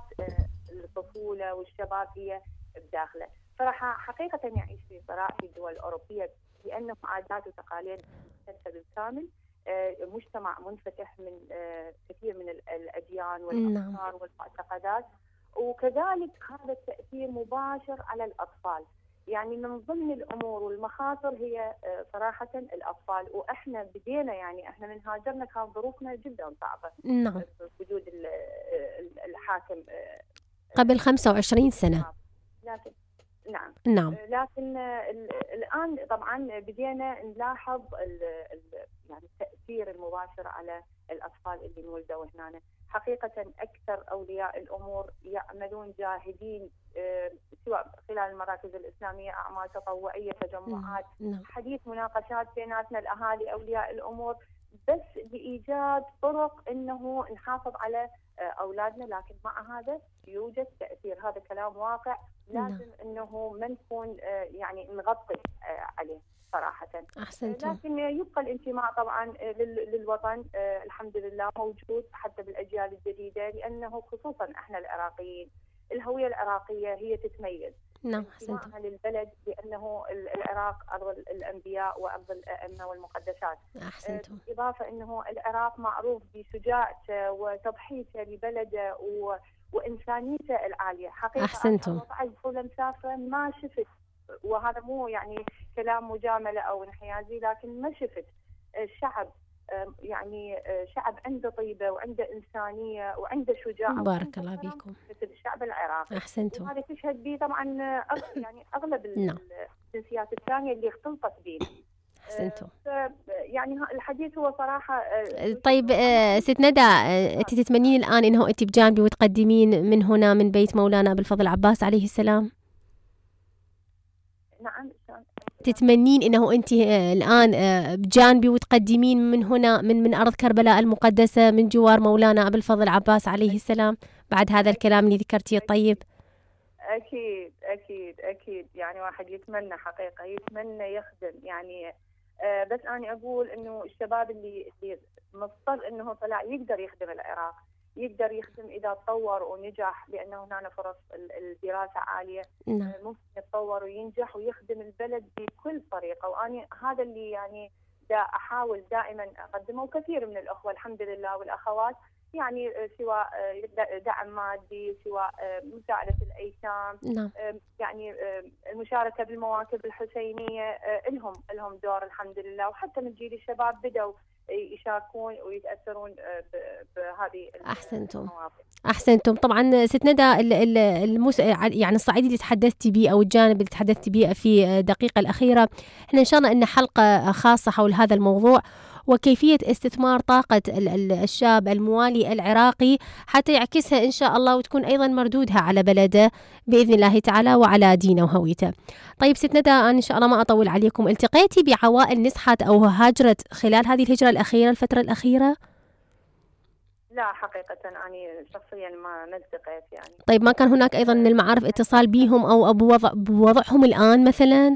الطفولة والشبابية بداخله. صراحة حقيقة يعيش في صراع في الدول الأوروبية لأنه عادات وتقاليد مختلفة بالكامل، مجتمع منفتح من كثير من الأديان والأفكار والمعتقدات، وكذلك هذا التأثير مباشر على الأطفال. يعني من ضمن الأمور والمخاطر هي صراحة الأطفال، وإحنا بدينا يعني إحنا من هاجرنا كان ظروفنا جدا صعبة. نعم. وجود الحاكم قبل خمسة وعشرين سنة. لكن نعم نعم لكن الآن طبعا بدينا نلاحظ يعني التأثير المباشر على الأطفال اللي انولدوا هنا. حقيقة أكثر أولياء الأمور يعملون جاهدين، سواء خلال المراكز الإسلامية، أعمال تطوعية، تجمعات، حديث مناقشات بيناتنا الأهالي أولياء الأمور، بس لإيجاد طرق إنه نحافظ على أولادنا. لكن مع هذا يوجد تأثير، هذا كلام واقع، لازم إنه ما نكون يعني نغطي عليه صراحة. أحسنتم. لكن يبقى الانتماء طبعا للوطن الحمد لله موجود حتى بالأجيال الجديدة، لأنه خصوصا إحنا العراقيين الهوية العراقية هي تتميز. نعم. انتمائها للبلد لأنه العراق أرض الأنبياء وأرض الأئمة والمقدسات. أحسنتم. إضافة أنه العراق معروف بشجاعته وتضحيته لبلده و... وإنسانيته العالية. حقيقة أحسنتم. أنا مسافرة ما شفت، وهذا مو يعني كلام مجاملة أو انحيازي، لكن ما شفت الشعب يعني شعب عنده طيبة وعنده إنسانية وعنده شجاعة. بارك الله بكم. مثل الشعب العراقي. أحسنتم. وهذا تشهد به طبعا يعني أغلب الجنسيات الثانية اللي اختلطت به. أحسنتم. يعني الحديث هو صراحة. طيب ست ندى، أنت تتمنين الآن إنه أنت بجانبي وتقدمين من هنا من بيت مولانا أبو الفضل عباس عليه السلام؟ نعم. تتمنين إنه أنت الآن بجانبي وتقدمين من هنا من من أرض كربلاء المقدسة من جوار مولانا أبو الفضل عباس عليه السلام بعد هذا الكلام اللي ذكرتيه الطيب؟ أكيد أكيد أكيد، يعني واحد يتمنى حقيقة، يتمنى يخدم يعني. آه بس أنا أقول إنه الشباب اللي اللي مضطر إنه طلع يقدر يخدم العراق، يقدر يخدم إذا تطور ونجح، لأنه هنا فرص الدراسة عالية. نعم. ممكن يتطور وينجح ويخدم البلد بكل طريقة، وأنا هذا اللي يعني دا أحاول دائما أقدمه، وكثير من الأخوة الحمد لله والأخوات يعني سواء دعم مادي، سواء مساعدة الأيتام. نعم. يعني المشاركة بالمواكب الحسينية لهم لهم دور الحمد لله، وحتى من جيل الشباب بدأوا يشاركون ويتأثرون بهذه. أحسنتم. أحسنتم. طبعا ست ندى المس... يعني الصعيد اللي تحدثتي به أو الجانب اللي تحدثتي به في الدقيقة الأخيرة، احنا إن شاء الله إن حلقة خاصة حول هذا الموضوع وكيفية استثمار طاقة الشاب الموالي العراقي حتى يعكسها إن شاء الله وتكون أيضا مردودها على بلده بإذن الله تعالى وعلى دينه وهويته. طيب ست ندى، أنا إن شاء الله ما أطول عليكم، التقيتي بعوائل نزحت أو هاجرت خلال هذه الهجرة الأخيرة الفترة الأخيرة؟ لا حقيقة أنا شخصيا ما التقيت يعني. طيب ما كان هناك أيضا من المعارف اتصال بهم أو بوضع بوضعهم الآن مثلا؟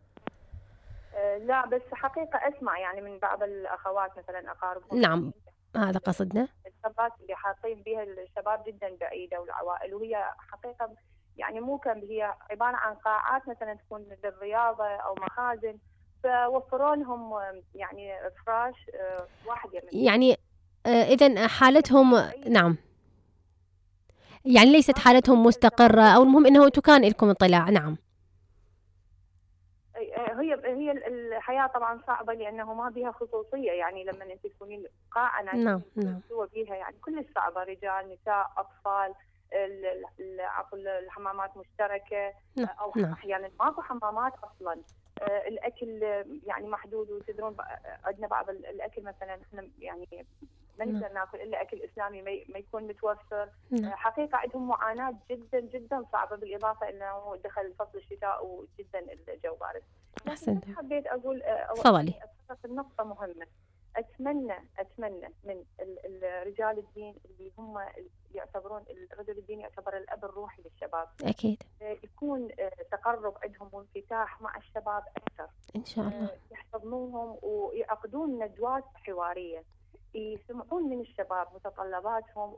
لا بس حقيقة أسمع يعني من بعض الأخوات مثلا أقاربهم. نعم هذا قصدنا. الشباب اللي حاطين بها الشباب جدا بعيدة والعوائل، وهي حقيقة يعني مو كم، هي عبارة عن قاعات مثلا تكون للرياضة أو مخازن، فوفروا لهم يعني فراش واحد يمن. يعني إذن حالتهم نعم يعني ليست حالتهم مستقرة، أو المهم أنه تكان لكم اطلاع. نعم هي هي الحياة طبعا صعبة لأنه ما بها خصوصية، يعني لما أنت تكونين قاعة نعم نعم بيها يعني كل صعبة، رجال نساء أطفال، عفوا الحمامات مشتركة أو أحيانا ماكو حمامات أصلا، الأكل يعني محدود. وتدرون عندنا بعض الأكل مثلا إحنا يعني ما نقدر ناكل إلا أكل إسلامي ما يكون متوفر. حقيقة عندهم معاناة جدا جدا صعبة، بالإضافة إنه دخل فصل الشتاء وجدا الجو بارد. أحسنت. حبيت أقول تفضلي. أتطرق النقطة مهمة. أتمنى أتمنى من الرجال الدين اللي هم يعتبرون الرجل الدين يعتبر الأب الروحي للشباب، أكيد يكون تقرب عندهم وانفتاح مع الشباب أكثر إن شاء الله، يحتضنوهم ويعقدون ندوات حوارية، يسمعون من الشباب متطلباتهم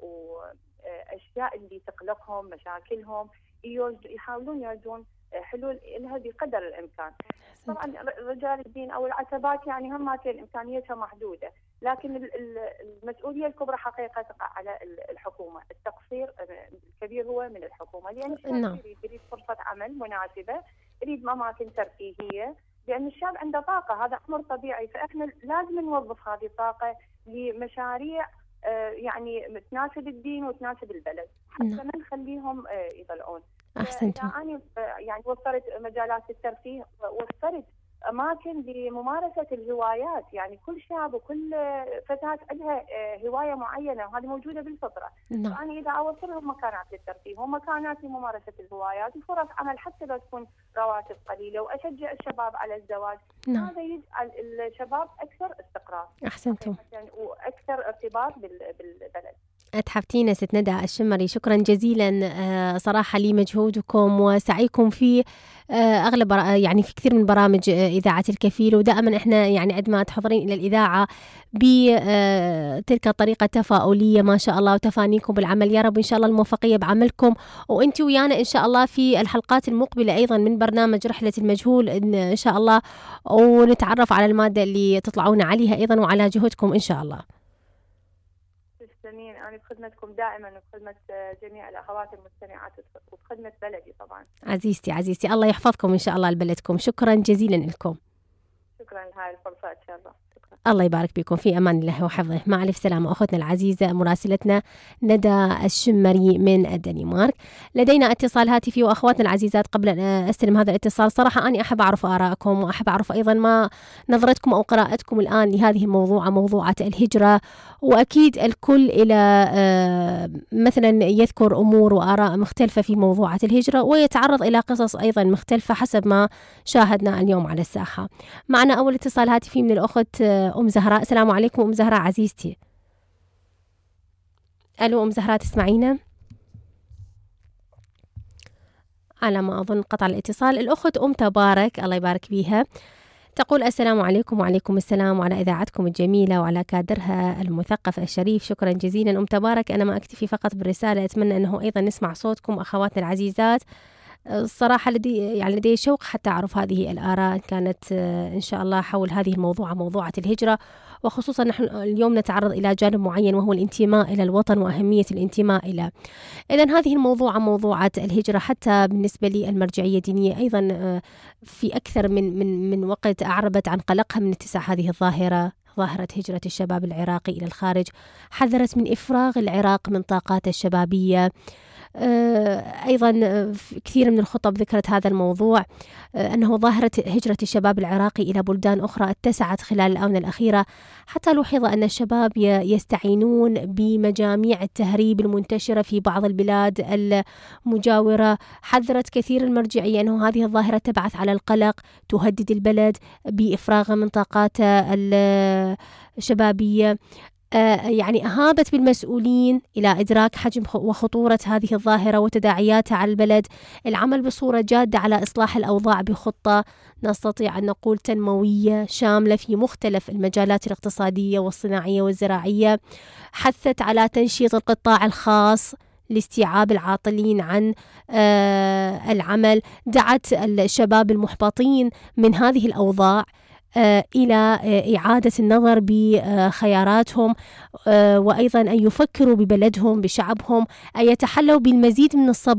وأشياء اللي تقلقهم، مشاكلهم، يحاولون يجدون حلول لها بقدر الإمكان. طبعا رجال الدين أو العتبات يعني هم إمكانيتها محدودة، لكن المسؤولية الكبرى حقيقة تقع على الحكومة. التقصير الكبير هو من الحكومة، لأن الشاب نعم. يريد فرصة عمل مناسبة، يريد أماكن ترفيهية، لأن الشاب عنده طاقة، هذا أمر طبيعي. فإحنا لازم نوظف هذه الطاقة لمشاريع يعني تناسب الدين وتناسب البلد، حتى ما نخليهم يطلعون. أحسنتم. أنا يعني وفرت مجالات الترفيه، وفرت أماكن لممارسة الهوايات، يعني كل شاب وكل فتاة عندها هواية معينة وهذه موجودة بالفطرة. نعم. فأنا إذا أوفر لهم مكانات للترفيه ومكانات لممارسة الهوايات وفرص عمل حتى لو تكون رواتب قليلة، وأشجع الشباب على الزواج، نعم. هذا يجعل الشباب أكثر استقرار. أحسنتم. وأكثر ارتباط بالبلد. أتحفتينا ست ندى الشمري، شكرا جزيلا صراحة لمجهودكم وسعيكم في أغلب يعني في كثير من برامج إذاعة الكفيل، ودائما إحنا يعني عندما تحضرين إلى الإذاعة بتلك الطريقة تفاؤلية ما شاء الله، وتفانيكم بالعمل. يا رب إن شاء الله الموفقية بعملكم، وأنت ويانا إن شاء الله في الحلقات المقبلة أيضا من برنامج رحلة المجهول إن شاء الله، ونتعرف على المادة اللي تطلعون عليها أيضا وعلى جهودكم إن شاء الله. تسلمين، أنا بخدمتكم دائما وبخدمة جميع الأخوات المستمعات وبخدمة بلدي طبعا. عزيزتي عزيزتي الله يحفظكم إن شاء الله لبلدكم، شكرا جزيلا لكم. شكرا لهاي الفرصة إن شاء الله. شكرا. الله يبارك بكم، في أمان الله وحفظه. مع ألف سلامة أختنا العزيزة مراسلتنا ندى الشمري من الدنمارك. لدينا اتصال هاتفي وأخواتنا العزيزات. قبل أن أستلم هذا الاتصال صراحة أنا أحب أعرف آراءكم، وأحب أعرف أيضا ما نظرتكم أو قراءتكم الآن لهذه الموضوع، موضوعة الهجرة. وأكيد الكل إلى مثلا يذكر أمور وآراء مختلفة في موضوعة الهجرة، ويتعرض إلى قصص أيضا مختلفة حسب ما شاهدنا اليوم على الساحة. معنا أول اتصال هاتفي من الأخت أم زهراء. السلام عليكم أم زهراء عزيزتي. ألو أم زهراء تسمعينا؟ على ما أظن قطع الاتصال. الأخت أم تبارك الله يبارك بيها تقول السلام عليكم. وعليكم السلام، وعلى إذاعتكم الجميلة وعلى كادرها المثقف الشريف. شكرا جزيلا أم تبارك. أنا ما أكتفي فقط بالرسالة، أتمنى أنه أيضا نسمع صوتكم أخواتنا العزيزات. الصراحة لدي يعني لدي شوق حتى أعرف هذه الآراء كانت إن شاء الله حول هذه الموضوع، موضوعة الهجرة، وخصوصا نحن اليوم نتعرض إلى جانب معين وهو الانتماء إلى الوطن وأهمية الانتماء إلى. إذن هذه الموضوع موضوعة الهجرة حتى بالنسبة لي المرجعية الدينية أيضا في أكثر من من من وقت أعربت عن قلقها من اتساع هذه الظاهرة، ظاهرة هجرة الشباب العراقي إلى الخارج. حذرت من إفراغ العراق من طاقاته الشبابية. أيضا كثير من الخطب ذكرت هذا الموضوع، أنه ظاهرة هجرة الشباب العراقي إلى بلدان أخرى اتسعت خلال الآونة الأخيرة، حتى لوحظ أن الشباب يستعينون بمجاميع التهريب المنتشرة في بعض البلاد المجاورة. حذرت كثير المرجعية أنه هذه الظاهرة تبعث على القلق، تهدد البلد بإفراغ من طاقاته الشبابية. يعني أهابت بالمسؤولين إلى إدراك حجم وخطورة هذه الظاهرة وتداعياتها على البلد، العمل بصورة جادة على إصلاح الأوضاع بخطة نستطيع أن نقول تنموية شاملة في مختلف المجالات الاقتصادية والصناعية والزراعية. حثت على تنشيط القطاع الخاص لاستيعاب العاطلين عن العمل. دعت الشباب المحبطين من هذه الأوضاع إلى إعادة النظر بخياراتهم، وأيضا أن يفكروا ببلدهم بشعبهم، أن يتحلوا بالمزيد من الصبر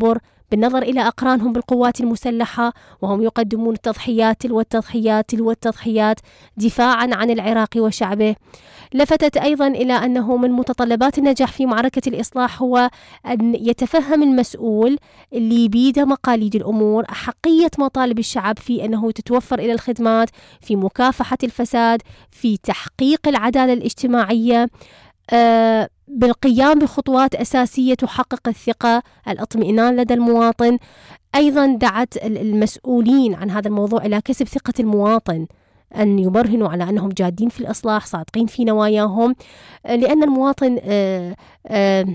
بالنظر إلى أقرانهم بالقوات المسلحة وهم يقدمون التضحيات والتضحيات والتضحيات دفاعا عن العراق وشعبه. لفتت أيضا إلى أنه من متطلبات النجاح في معركة الإصلاح هو أن يتفهم المسؤول اللي بيده مقاليد الأمور أحقية مطالب الشعب في أنه تتوفر إلى الخدمات، في مكافحة الفساد، في تحقيق العدالة الاجتماعية، آه بالقيام بخطوات أساسية تحقق الثقة، الاطمئنان لدى المواطن. أيضا دعت المسؤولين عن هذا الموضوع إلى كسب ثقة المواطن، أن يبرهنوا على أنهم جادين في الإصلاح، صادقين في نواياهم، لأن المواطن آه آه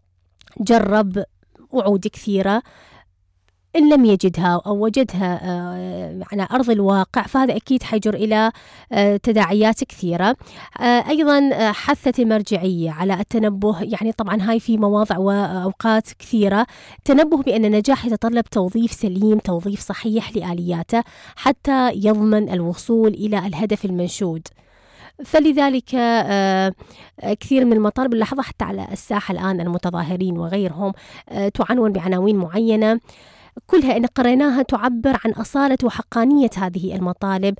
جرب وعود كثيرة إن لم يجدها أو وجدها على أرض الواقع، فهذا أكيد حيجر إلى تداعيات كثيرة. أيضا حثت المرجعية على التنبه، يعني طبعا هاي في مواضع وأوقات كثيرة، تنبه بأن النجاح يتطلب توظيف سليم، توظيف صحيح لآلياته حتى يضمن الوصول إلى الهدف المنشود. فلذلك كثير من المطالب اللي لاحظها حتى على الساحة الآن المتظاهرين وغيرهم تعنون بعناوين معينة، كلها إن قريناها تعبر عن أصالة وحقانية هذه المطالب.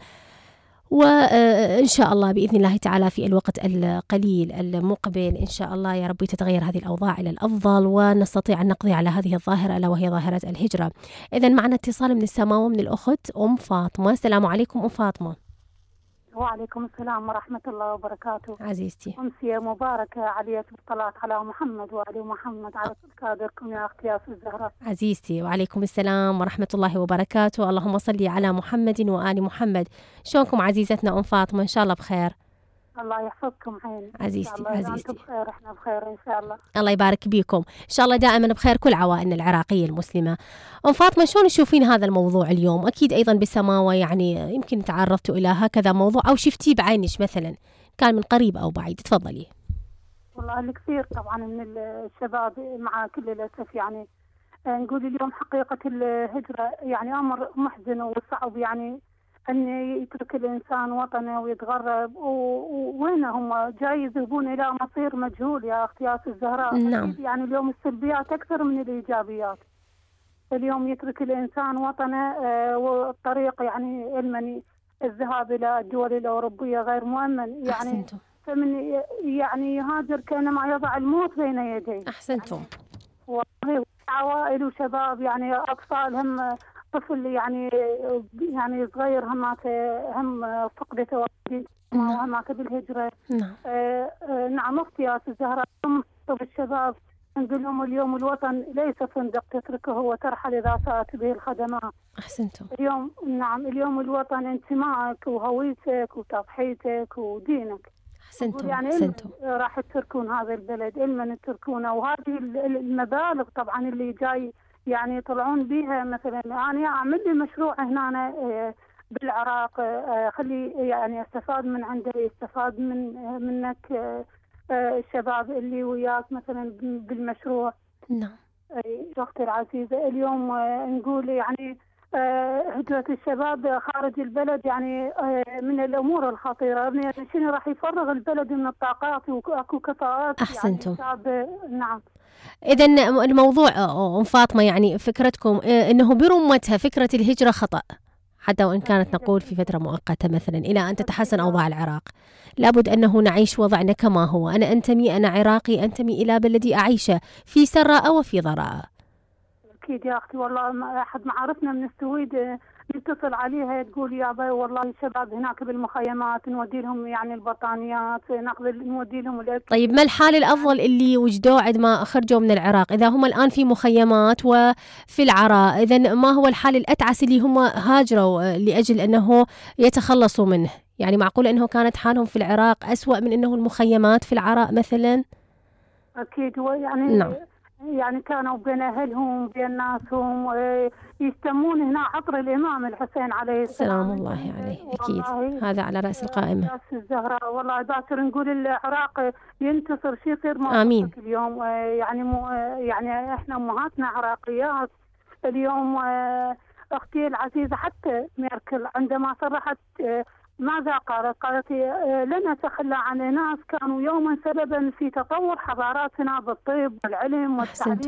وإن شاء الله بإذن الله تعالى في الوقت القليل المقبل إن شاء الله يا ربي تتغير هذه الأوضاع إلى الأفضل، ونستطيع أن نقضي على هذه الظاهرة ألا وهي ظاهرة الهجرة. إذن معنا اتصال من السماء ومن الأخت أم فاطمة. السلام عليكم أم فاطمة. وعليكم السلام ورحمة الله وبركاته. عزيزتي أمسية مباركة علية الصلاة على محمد وعلى محمد على كل قادركم يا أختي يا الزهراء. عزيزتي وعليكم السلام ورحمة الله وبركاته. اللهم صلي على محمد وآل محمد. شلونكم عزيزتنا أم فاطمة؟ إن شاء الله بخير. الله يحفظكم عيني. عزيزتي عزيزتي بخير، احنا بخير ان شاء الله. الله يبارك بيكم، ان شاء الله دائما بخير كل عوائلنا العراقيه المسلمه. ام فاطمه شلون تشوفين هذا الموضوع اليوم؟ اكيد ايضا بالسماوه يعني يمكن تعرضتوا الى هكذا موضوع او شفتيه بعينك مثلا، كان من قريب او بعيد. تفضلي. والله الكثير طبعا من الشباب مع كل الاسف يعني نقول اليوم حقيقه الهجره يعني امر محزن وصعب، يعني أن يترك الإنسان وطنه ويتغرب، ووين هم جاي يذهبون إلى مصير مجهول يا أختي الزهراء. نعم. يعني اليوم السلبيات أكثر من الإيجابيات. اليوم يترك الإنسان وطنه والطريق يعني المني الذهاب إلى الدول الأوروبية غير مؤمن، يعني أحسنتم. فمن يعني يهاجر كأنما يضع الموت بين يديه. أحسنتم. والله عوائل وشباب يعني أطفال هم طفل يعني يعني صغير همات هم فقدته والدته وهمات بالهجرة. نعم. آه آه نعم أختي يا الزهراء، الشباب نقول لهم اليوم الوطن ليس فندق تتركه وترحل إذا ساءت به الخدمات. أحسنتم. اليوم نعم اليوم الوطن انتمائك وهويتك وتضحيتك ودينك. أحسنتم. يعني أحسنتم. راح تتركون هذا البلد، علما تتركونه، وهذه المبالغ طبعا اللي جاي يعني يطلعون بها. مثلا أنا أعمل لي مشروع هنا بالعراق، خلي يعني استفاد من عنده، يستفاد من منك الشباب اللي وياك مثلا بالمشروع. نعم. أختي العزيزة اليوم نقول يعني هجرة الشباب خارج البلد يعني من الأمور الخطيرة، يعني شنو راح يفرغ البلد من الطاقات وأكو كفاءات. أحسنتم. يعني نعم. إذا الموضوع أم فاطمة يعني فكرتكم إنه برمتها فكرة الهجرة خطأ، حتى وإن كانت نقول في فترة مؤقتة مثلا إلى أن تتحسن أوضاع العراق. لابد أنه نعيش وضعنا كما هو. أنا أنتمي، أنا عراقي، أنتمي إلى بلدي أعيشه في سراء وفي ضراء. أكيد يا أختي، والله أحد معارفنا من السويد نتصل عليها تقول يا باي والله الشباب هناك بالمخيمات نودي لهم يعني البطانيات، ناخذ نودي لهم الأكل. طيب ما الحال الأفضل اللي وجدوه عند ما خرجوا من العراق؟ إذا هم الآن في مخيمات وفي العراء، إذا ما هو الحال الأتعس اللي هم هاجروا لأجل أنه يتخلصوا منه؟ يعني معقول أنه كانت حالهم في العراق أسوأ من أنه المخيمات في العراء مثلا؟ أكيد. هو يعني نعم. يعني كانوا بين أهلهم بين ناسهم يستمون هنا عطر الإمام الحسين عليه السلام. سلام الله عليه. أكيد هذا على رأس القائمة. رأس الزهراء. والله باكر نقول العراق ينتصر، شيء يصير آمين. اليوم يعني مو يعني إحنا أمهاتنا عراقيات. اليوم أختي العزيزة حتى ميركل عندما صرحت ماذا قالت؟ قالت لن نتخلى عن ناس كانوا يوما سببا في تطور حضاراتنا بالطب والعلم والتعليم.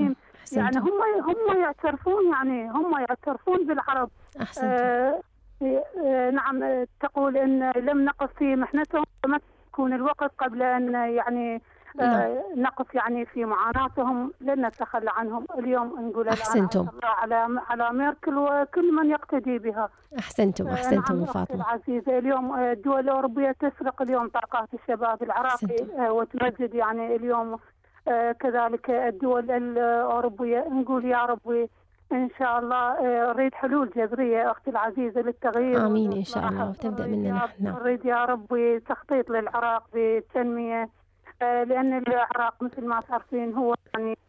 يعني هم هم يعترفون يعني هم يعترفون بالعرب. آه آه نعم، تقول ان لم نقف في محنتهم فما يكون الوقت قبل ان يعني آه نقف يعني في معاناتهم، لن نتخلى عنهم. اليوم نقول أحسنتم على على ميركل وكل من يقتدي بها. أحسنتم أحسنتم نعم فاطمة العزيزة. اليوم الدول الأوروبية تسرق اليوم طاقات الشباب العراقي وتمجد يعني اليوم كذلك الدول الأوروبية. نقول يا ربي إن شاء الله نريد حلول جذرية أختي العزيزة للتغيير. آمين إن شاء الله، وتبدأ منا نحن. نريد يا ربي تخطيط للعراق بالتنمية، لأن العراق مثل ما تعرفين هو يعني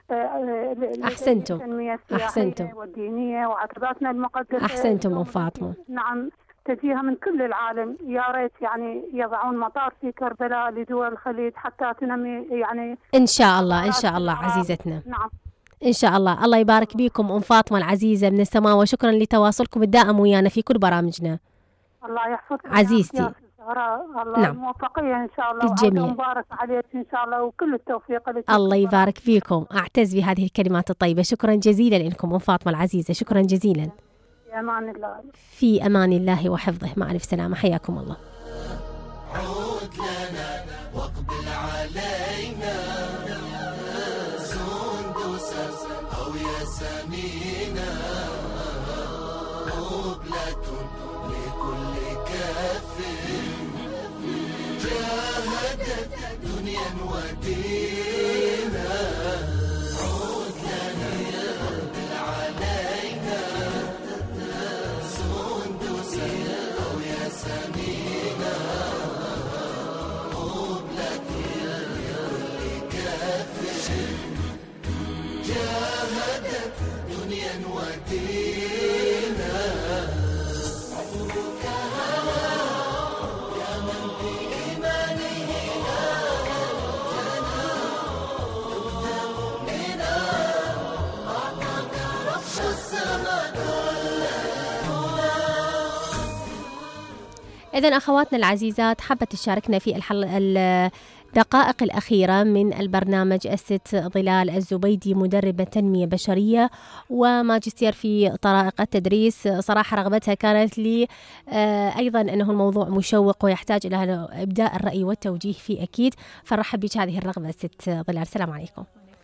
أحسنتم أحسنتم والدينية وعتباتنا المقدسة. أحسنتم أم فاطمة. نعم تجيها من كل العالم. يا ريت يعني يضعون مطار في كربلاء لدول الخليج حتى تنمي يعني إن شاء الله إن شاء الله عزيزتنا. نعم إن شاء الله. الله يبارك بكم أم فاطمة العزيزة من السماء، وشكرا لتواصلكم الدائم ويانا في كل برامجنا. الله يحفظك عزيزتي. الله نعم. الموفقية إن شاء الله الجميع. مبارك عليك إن شاء الله وكل التوفيق لك. الله يبارك فيكم. أعتز بهذه الكلمات الطيبة. شكرا جزيلا لكم أم فاطمة العزيزة، شكرا جزيلا. في أمان الله. في أمان الله وحفظه. مع ألف سلامة. حياكم الله. عود لنا واقبل علينا سندس أو ياسمينا، قبلة لكل كافر جاهدت دنيا ودينا. عود لنا واقبل علينا سندس أو ياسمينا، قبلة لكل كافر جاهدت دنيا ودينا. عمرك هوى يا من بإيمانه جنى، دمت مؤمنا أعطاك رب السماء كلها. إذن أخواتنا العزيزات، حابة تشاركنا في الحل الدقائق الأخيرة من البرنامج الست ظلال الزبيدي، مدربة تنمية بشرية وماجستير في طرائق التدريس. صراحة رغبتها كانت لي أيضا أنه الموضوع مشوق ويحتاج إلى إبداء الرأي والتوجيه فيه أكيد، فرحب بك هذه الرغبة ست ظلال. السلام عليكم.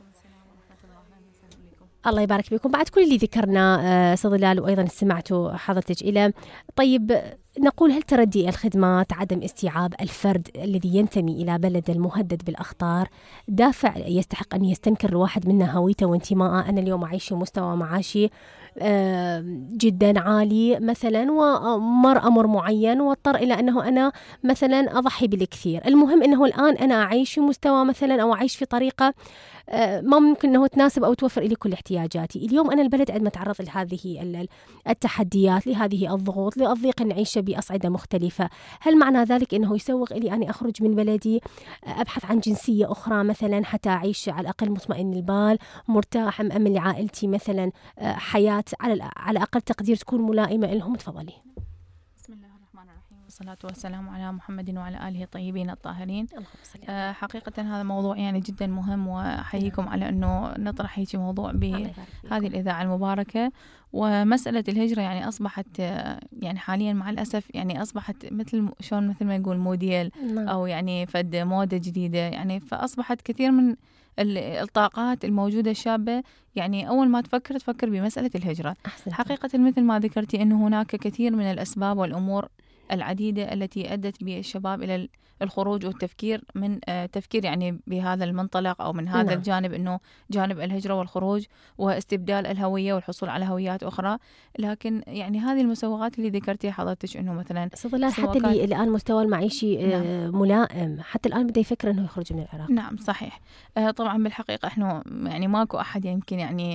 الله يبارك بكم. بعد كل اللي ذكرنا ست ظلال وأيضا استمعتوا حضرتك إلى، طيب نقول هل تردي الخدمات، عدم استيعاب الفرد الذي ينتمي إلى بلد المهدد بالأخطار دافع يستحق أن يستنكر الواحد منا هويته وانتماءه؟ أنا اليوم أعيش في مستوى معاشي جدا عالي مثلا ومر أمر معين واضطر إلى أنه أنا مثلا أضحي بالكثير. المهم أنه الآن أنا أعيش في مستوى مثلا أو أعيش في طريقة ما ممكن أنه تناسب أو توفر لي كل احتياجاتي. اليوم أنا البلد عندما تعرض لهذه التحديات، لهذه الضغوط، للضيق نعيش بأصعدة مختلفة، هل معنى ذلك أنه يسوغ لي أني أخرج من بلدي أبحث عن جنسية أخرى مثلا حتى أعيش على الأقل مطمئن البال، مرتاح، مأمن لعائلتي مثلا حياة على على أقل تقدير تكون ملائمة لهم؟ تفضلي. بسم الله الرحمن الرحيم، والصلاة والسلام على محمد وعلى آله الطيبين الطاهرين. آه حقيقة هذا موضوع يعني جدا مهم، وأحييكم على أنه نطرح هيك موضوع بهذه الإذاعة المباركة. ومسألة الهجرة يعني أصبحت يعني حاليا مع الأسف يعني أصبحت مثل شلون مثل ما يقول موديل أو يعني فد موضة جديدة يعني، فأصبحت كثير من الطاقات الموجودة الشابة يعني أول ما تفكر تفكر بمسألة الهجرة. حقيقة مثل ما ذكرتي أنه هناك كثير من الأسباب والأمور العديدة التي أدت بالشباب إلى الخروج والتفكير من تفكير يعني بهذا المنطلق أو من هذا نعم. الجانب، أنه جانب الهجرة والخروج واستبدال الهوية والحصول على هويات أخرى. لكن يعني هذه المسوغات اللي ذكرتيها حضرتك أنه مثلا صدق حتى اللي الآن مستوى المعيشي نعم. ملائم، حتى الآن بدأ يفكر أنه يخرج من العراق. نعم صحيح. طبعا بالحقيقة إحنا يعني ماكو أحد يمكن يعني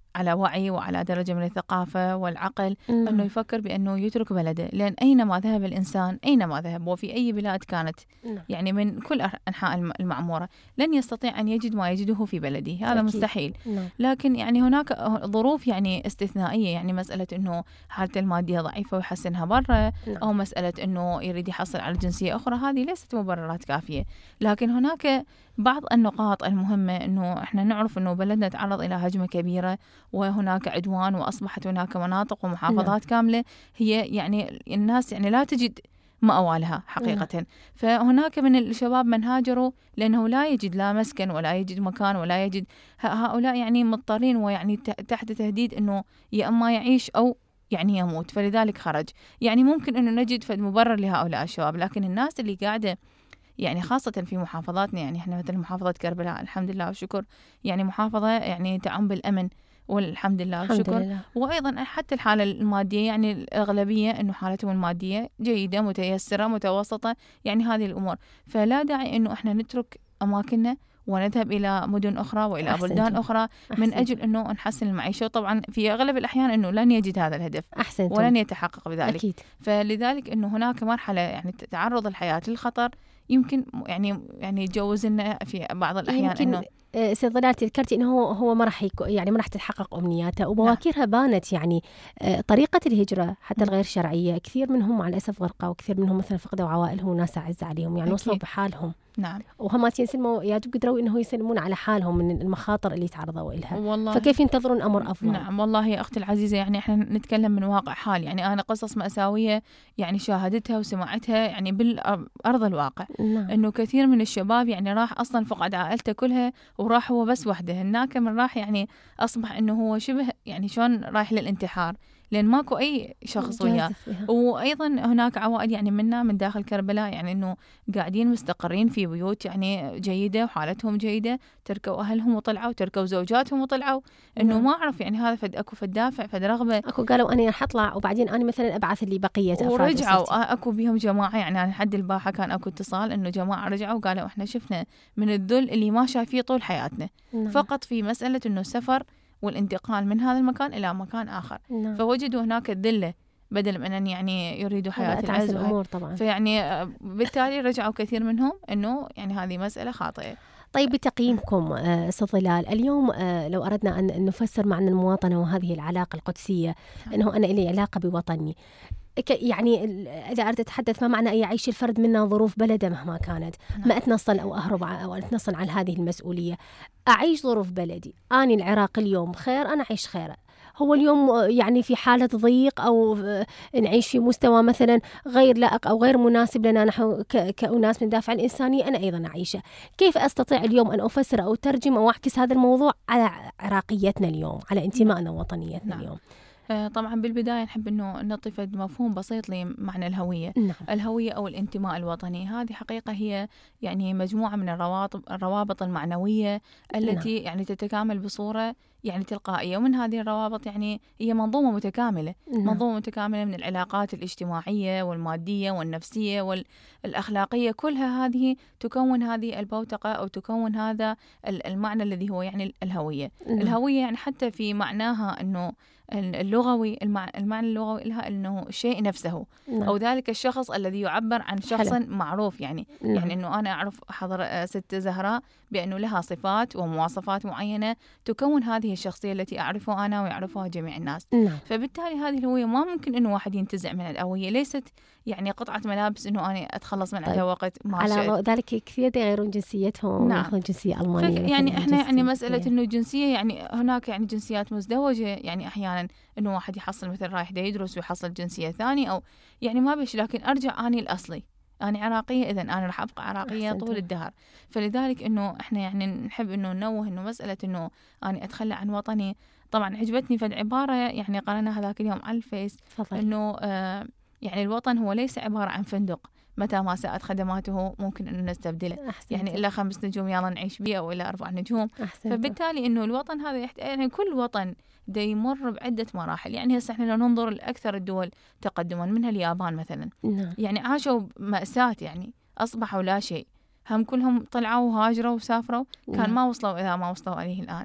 على وعي وعلى درجة من الثقافة والعقل نعم. أنه يفكر بأنه يترك بلده، لأن أينما ذهب الإنسان أينما ذهب وفي أي بلاد كانت نعم. يعني من كل أنحاء المعمورة لن يستطيع أن يجد ما يجده في بلده، هذا أكيد. مستحيل. نعم. لكن يعني هناك ظروف يعني استثنائية، يعني مسألة أنه حالته المادية ضعيفة ويحسنها برا، نعم. أو مسألة أنه يريد يحصل على جنسية أخرى، هذه ليست مبررات كافية. لكن هناك بعض النقاط المهمة أنه إحنا نعرف أنه بلدنا تعرض إلى هجمة كبيرة وهناك عدوان، وأصبحت هناك مناطق ومحافظات نعم. كاملة هي يعني الناس يعني لا تجد مأوى لها حقيقة. نعم. فهناك من الشباب من هاجروا لأنه لا يجد لا مسكن ولا يجد مكان ولا يجد، هؤلاء يعني مضطرين ويعني تحت تهديد أنه يا أما يعيش أو يعني يموت، فلذلك خرج. يعني ممكن أنه نجد فد مبرر لهؤلاء الشباب، لكن الناس اللي قاعدة يعني خاصة في محافظاتنا، يعني احنا مثل محافظة كربلاء الحمد لله والشكر، يعني محافظة يعني تعم بالأمن والحمد لله والشكر، وأيضا حتى الحالة المادية يعني الأغلبية أنه حالتهم المادية جيدة متيسرة متوسطة، يعني هذه الأمور. فلا داعي أنه احنا نترك أماكننا ونذهب إلى مدن أخرى وإلى بلدان أخرى من أجل أنه نحسن المعيشة، وطبعا في أغلب الأحيان أنه لن يجد هذا الهدف أحسنتم. ولن يتحقق بذلك. أكيد. فلذلك أنه هناك مرحلة يعني تعرض الحياة للخطر يمكن يعني يعني يتجوز لنا في بعض الأحيان أنه سيد ظلال ذكرتي انه هو هو ما راح يعني ما راح تتحقق امنياته، وبواكرها بانت يعني طريقه الهجره حتى الغير شرعيه، كثير منهم مع الاسف غرقوا، وكثير منهم مثلا فقدوا عوائلهم وناس اعز عليهم، يعني وصلوا بحالهم. نعم. وهم يسلموا يا دوب قدروا انه يسلمون على حالهم من المخاطر اللي تعرضوا لها. والله فكيف ينتظرون امر افضل؟ نعم والله يا اختي العزيزه، يعني احنا نتكلم من واقع حال، يعني انا قصص مأساويه يعني شاهدتها وسمعتها يعني بالارض الواقع. نعم. انه كثير من الشباب يعني راح اصلا فقد عائلته كلها وراح هو بس وحده، هناك من راح يعني اصبح انه هو شبه يعني شلون رايح للانتحار، لأن ماكو أي شخص وياه. وأيضا هناك عوائل يعني منا من داخل كربلاء يعني إنه قاعدين مستقرين في بيوت يعني جيدة وحالتهم جيدة، تركوا أهلهم وطلعوا، تركوا زوجاتهم وطلعوا، إنه ما أعرف يعني هذا فد أكو فد دافع فد رغبة. أكو قالوا أنا حطلع وبعدين أنا مثلا أبعث اللي بقية أفراد ورجعوا. أكو بيهم جماعة يعني أنا حد الباحة كان أكو اتصال إنه جماعة رجعوا وقالوا إحنا شفنا من الذل اللي ما شايفيه طول حياتنا. نعم. فقط في مسألة إنه سفر والانتقال من هذا المكان إلى مكان آخر. نعم. فوجدوا هناك الذلة بدل من أن يعني يريدوا حياة العز الأمور طبعا. فيعني بالتالي رجعوا كثير منهم إنه يعني هذه مسألة خاطئة. طيب بتقييمكم أستاذ ظلال اليوم لو أردنا أن نفسر معنى المواطنة وهذه العلاقة القدسية، أنه أنا لي علاقة بوطني، يعني إذا أردت أتحدث ما معنى أن يعيش الفرد منا ظروف بلده مهما كانت، ما أتنصل أو أهرب أو أتنصل عن هذه المسؤولية، أعيش ظروف بلدي. أنا العراق اليوم خير، أنا أعيش خير. هو اليوم يعني في حالة ضيق أو نعيش في مستوى مثلا غير لائق أو غير مناسب لنا نحن كأناس من دافع الإنسانية، أنا أيضا أعيشه. كيف أستطيع اليوم أن أفسر أو أترجم أو أعكس هذا الموضوع على عراقيتنا اليوم، على انتمائنا ووطنيتنا اليوم؟ طبعا بالبداية نحب أنه نعطي مفهوم بسيط لمعنى الهوية. نعم. الهوية أو الانتماء الوطني هذه حقيقة هي يعني مجموعة من الروابط الروابط المعنوية التي نعم. يعني تتكامل بصورة يعني تلقائية، ومن هذه الروابط يعني هي منظومة متكاملة. نعم. منظومة متكاملة من العلاقات الاجتماعية والمادية والنفسية والأخلاقية، كلها هذه تكون هذه البوتقة أو تكون هذا المعنى الذي هو يعني الهوية. نعم. الهوية يعني حتى في معناها أنه اللغوي، المعنى اللغوي لها أنه الشيء نفسه. نعم. أو ذلك الشخص الذي يعبر عن شخص حلو. معروف يعني. نعم. يعني أنه أنا أعرف حضر ست زهراء بأنه لها صفات ومواصفات معينة تكون هذه الشخصية التي أعرفها أنا ويعرفها جميع الناس. نعم. فبالتالي هذه الهوية ما ممكن أنه واحد ينتزع من الهوية، ليست يعني قطعة ملابس أنه أنا أتخلص من عندها. طيب. وقت ما على شئت. ذلك كثير يغيرون جنسيتهم. نعم. يأخذون جنسية ألمانية يعني إحنا يعني مسألة أنه جنسية يعني هناك يعني جنسيات مزدوجة، يعني أحيانا أنه واحد يحصل مثل رايح يدرس ويحصل جنسية ثانية أو يعني ما بيش، لكن أرجع أني الأصلي أنا عراقية، إذن أنا راح أبقى عراقية طول الدهر. فلذلك إنه إحنا يعني نحب إنه ننوه إنه مسألة إنه أنا أتخلى عن وطني. طبعا عجبتني فد عبارة يعني قرأناها هذاك اليوم على الفيس، إنه آه يعني الوطن هو ليس عبارة عن فندق متى ما ساءت خدماته ممكن إنه نستبدله. يعني إلا خمس نجوم يلا نعيش بيه أو إلا أربع نجوم. أحسنت. فبالتالي إنه الوطن هذا يحت... يعني كل وطن دا يمر بعدة مراحل. يعني هسه إحنا لو ننظر لأكثر الدول تقدما منها اليابان مثلا. نعم. يعني عاشوا مأساة، يعني أصبحوا لا شيء، هم كلهم طلعوا وهاجروا وسافروا، كان نعم. ما وصلوا إذا ما وصلوا عليه الآن.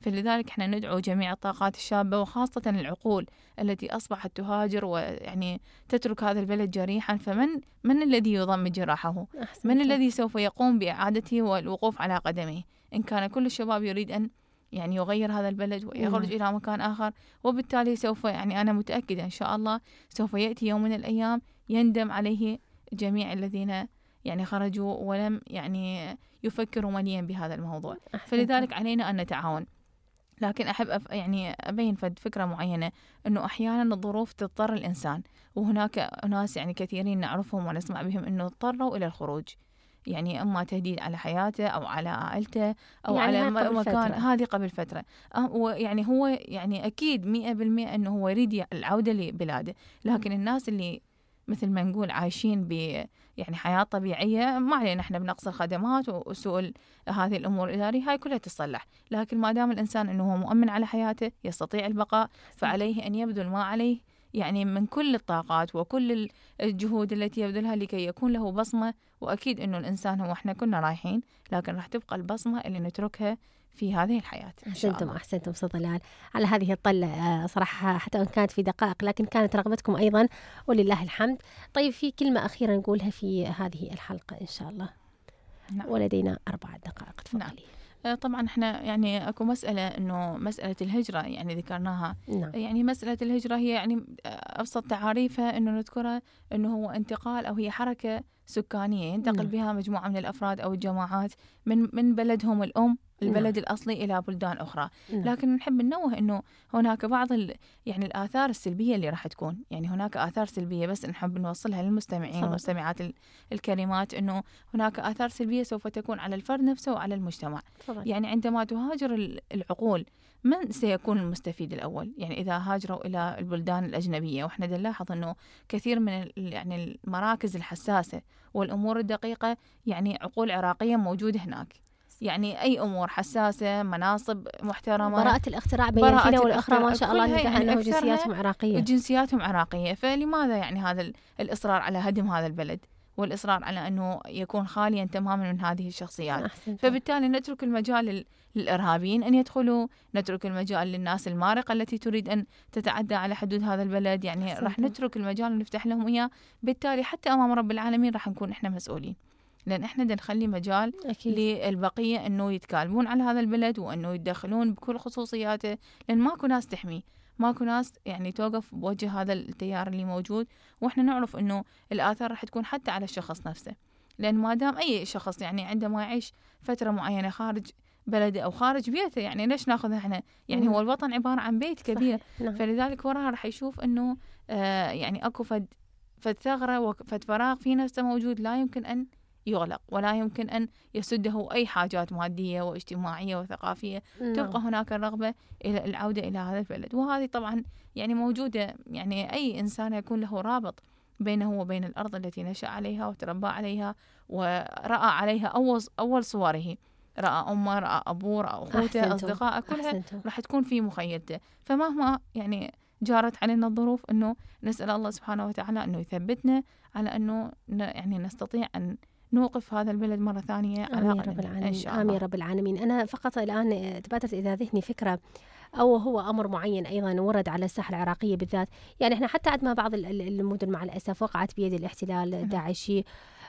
فلذلك احنا ندعو جميع الطاقات الشابة وخاصة العقول التي أصبحت تهاجر ويعني تترك هذا البلد جريحا، فمن من الذي يضمد جراحه؟ من الذي سوف يقوم بإعادته والوقوف على قدمه؟ إن كان كل الشباب يريد أن يعني يغير هذا البلد ويخرج إلى مكان آخر، وبالتالي سوف يعني أنا متأكدة إن شاء الله سوف يأتي يوم من الأيام يندم عليه جميع الذين يعني خرجوا ولم يعني يفكروا مليا بهذا الموضوع. فلذلك علينا أن نتعاون. لكن أحب أف يعني أبين فد فكرة معينة، أنه أحيانا الظروف تضطر الإنسان، وهناك ناس يعني كثيرين نعرفهم ونسمع بهم أنه اضطروا إلى الخروج، يعني إما تهديد على حياته أو على عائلته أو يعني على مكان فترة. هذه قبل فترة. ويعني هو يعني أكيد مئة بالمئة أنه هو يريد العودة لبلاده، لكن الناس اللي مثل ما نقول عايشين ب يعني حياة طبيعية، ما علينا احنا بنقص الخدمات وسوء هذه الأمور الإدارية، هاي كلها تصلح. لكن ما دام الإنسان أنه هو مؤمن على حياته يستطيع البقاء، فعليه أن يبذل ما عليه يعني من كل الطاقات وكل الجهود التي يبذلها لكي يكون له بصمة. وأكيد أنه الإنسان هو احنا كنا رايحين، لكن راح تبقى البصمة اللي نتركها في هذه الحياة. أحسنتم أحسنتم أستاذ ظلال على هذه الطلة صراحة، حتى وإن كانت في دقائق لكن كانت رغبتكم أيضا ولله الحمد. طيب في كلمة أخيرة نقولها في هذه الحلقة إن شاء الله. نعم. ولدينا أربع دقائق تفضلي. نعم. طبعا احنا يعني اكو مسألة انه مسألة الهجرة يعني ذكرناها. نعم. يعني مسألة الهجرة هي يعني ابسط تعاريفها انه نذكرها انه هو انتقال او هي حركة سكانية ينتقل نعم. بها مجموعة من الافراد او الجماعات من من بلدهم الام البلد نعم. الأصلي إلى بلدان أخرى. نعم. لكن نحب ننوه إنه هناك بعض يعني الآثار السلبية اللي راح تكون، يعني هناك آثار سلبية بس نحب نوصلها للمستمعين والمستمعات الكريمات، إنه هناك آثار سلبية سوف تكون على الفرد نفسه وعلى المجتمع. فضل. يعني عندما تهاجر العقول من سيكون المستفيد الأول؟ يعني إذا هاجروا إلى البلدان الأجنبية، وإحنا نلاحظ إنه كثير من يعني المراكز الحساسة والأمور الدقيقة يعني عقول عراقية موجودة هناك، يعني أي أمور حساسة، مناصب محترمة، براءة الاختراع بين فينا والأخرى ما شاء الله نلقاها أنه جنسياتهم عراقية جنسياتهم عراقية. فلماذا يعني هذا الإصرار على هدم هذا البلد والإصرار على أنه يكون خاليا تماما من هذه الشخصيات؟ فبالتالي نترك المجال للإرهابيين أن يدخلوا، نترك المجال للناس المارقة التي تريد أن تتعدى على حدود هذا البلد، يعني راح نترك المجال ونفتح لهم إياه. بالتالي حتى أمام رب العالمين راح نكون إحنا مسؤولين، لأن إحنا بدنا نخلي مجال أكيد. للبقية أنه يتكالبون على هذا البلد وأنه يتدخلون بكل خصوصياته، لأن ماكو ناس تحمي، ماكو ناس يعني توقف بوجه هذا التيار اللي موجود. وإحنا نعرف أنه الآثار راح تكون حتى على الشخص نفسه، لأن ما دام أي شخص يعني عندما يعيش فترة معينة خارج بلده أو خارج بيته، يعني ليش ناخذها إحنا؟ يعني هو الوطن عبارة عن بيت كبير. نعم. فلذلك وراها راح يشوف أنه آه يعني أكو فد فد ثغرة وفد فراغ في نفسه موجود، لا يمكن أن يغلق ولا يمكن أن يسده أي حاجات مادية واجتماعية وثقافية. نعم. تبقى هناك الرغبة إلى العودة إلى هذا البلد، وهذه طبعا يعني موجودة. يعني أي إنسان يكون له رابط بينه وبين الأرض التي نشأ عليها وتربى عليها ورأى عليها أول أول صوره، رأى أمه، رأى أبوه، رأى أخوته، أصدقائه، كلها راح تكون في مخيلته. فمهما يعني جارت علينا الظروف أنه نسأل الله سبحانه وتعالى أنه يثبتنا على أنه يعني نستطيع أن نوقف هذا البلد مرة ثانية على آمين رب العالمين. إن شاء الله. آمين رب العالمين. أنا فقط الآن تبادرت إلى ذهني فكرة، أو هو أمر معين أيضا ورد على الساحة العراقية بالذات. يعني إحنا حتى عندما بعض المدن مع الأسف وقعت بيد الاحتلال الداعشي،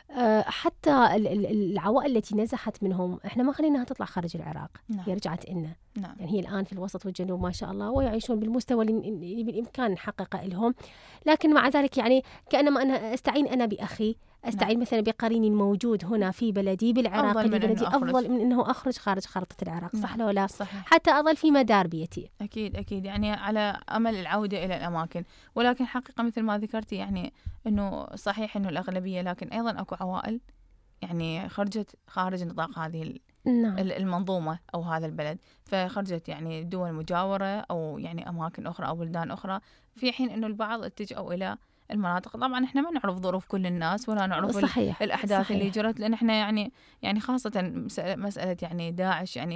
حتى العوائل التي نزحت منهم احنا ما خليناها تطلع خارج العراق. نعم. هي رجعت لنا. نعم. يعني هي الآن في الوسط والجنوب ما شاء الله، ويعيشون بالمستوى اللي بالإمكان نحققه لهم. لكن مع ذلك يعني كأنما أنا أستعين أنا بأخي، أستعين نعم. مثلا بقرين موجود هنا في بلدي بالعراق، أفضل بلدي من أفضل من أنه أخرج خارج خارطة العراق. صح نعم. لو لا؟ صحيح. حتى أظل في مدار بيتي. أكيد أكيد، يعني على أمل العودة إلى الأماكن. ولكن حقيقة مثل ما ذكرتي يعني أنه صحيح أنه الأغلبية، لكن أيضا أكو عوائل يعني خرجت خارج نطاق هذه نعم. المنظومة أو هذا البلد، فخرجت يعني دول مجاورة أو يعني أماكن أخرى أو بلدان أخرى، في حين أنه البعض اتجهوا إلى المناطق. طبعا احنا ما نعرف ظروف كل الناس ولا نعرف صحيح. الأحداث صحيح. اللي جرت، لأن احنا يعني يعني خاصة مسألة يعني داعش يعني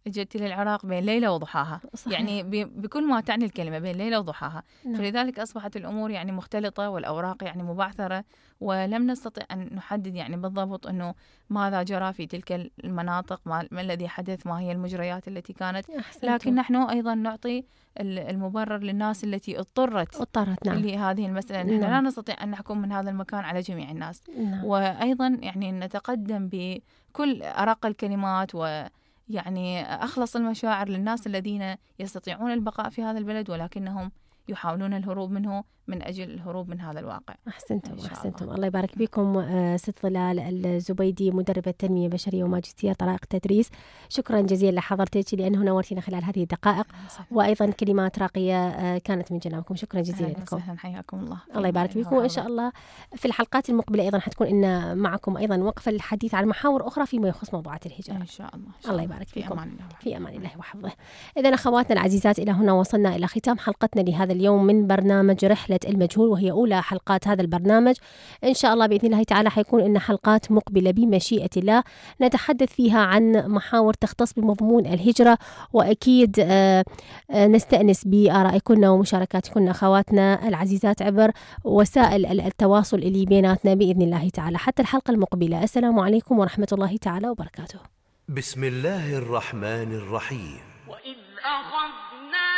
اجت للعراق بين ليلة وضحاها. صحيح. يعني بكل ما تعني الكلمة بين ليلة وضحاها. نعم. فلذلك أصبحت الأمور يعني مختلطة والأوراق يعني مبعثرة، ولم نستطع أن نحدد يعني بالضبط أنه ماذا جرى في تلك المناطق، ما, ما الذي حدث، ما هي المجريات التي كانت. أحسنتم. لكن نحن أيضا نعطي المبرر للناس التي اضطرت اضطرت نعم. لهذه المسألة. نحن نعم. لا نستطيع أن نحكم من هذا المكان على جميع الناس. نعم. وأيضا يعني نتقدم بكل أرق الكلمات ويعني أخلص المشاعر للناس الذين يستطيعون البقاء في هذا البلد ولكنهم يحاولون الهروب منه من أجل الهروب من هذا الواقع. أحسنتم أحسنتم الله. الله يبارك بكم. ست ظلال الزبيدي، مدربة تنمية بشرية وماجستير طرائق تدريس، شكرا جزيلا لحضرتك لأنه نورتينا خلال هذه الدقائق، وأيضا كلمات راقية كانت من جنابكم. شكرا جزيلا لكم. حياكم الله. الله يبارك بكم. وإن شاء الله في الحلقات المقبلة أيضا حتكون إن معكم أيضا وقفة للحديث عن محاور أخرى فيما يخص موضوعات الهجرة إن شاء الله. الله يبارك فيكم. في أمان الله وحفظه. إذن أخواتنا العزيزات، إلى هنا وصلنا إلى ختام حلقتنا لهذا اليوم من برنامج رحلة المجهول، وهي أولى حلقات هذا البرنامج. إن شاء الله بإذن الله تعالى حيكون إن حلقات مقبلة بمشيئة الله نتحدث فيها عن محاور تختص بمضمون الهجرة، وأكيد آآ آآ نستأنس بآرائكن ومشاركاتكن أخواتنا العزيزات عبر وسائل التواصل اللي بيناتنا بإذن الله تعالى. حتى الحلقة المقبلة، السلام عليكم ورحمة الله تعالى وبركاته. بسم الله الرحمن الرحيم. وإذ أخذنا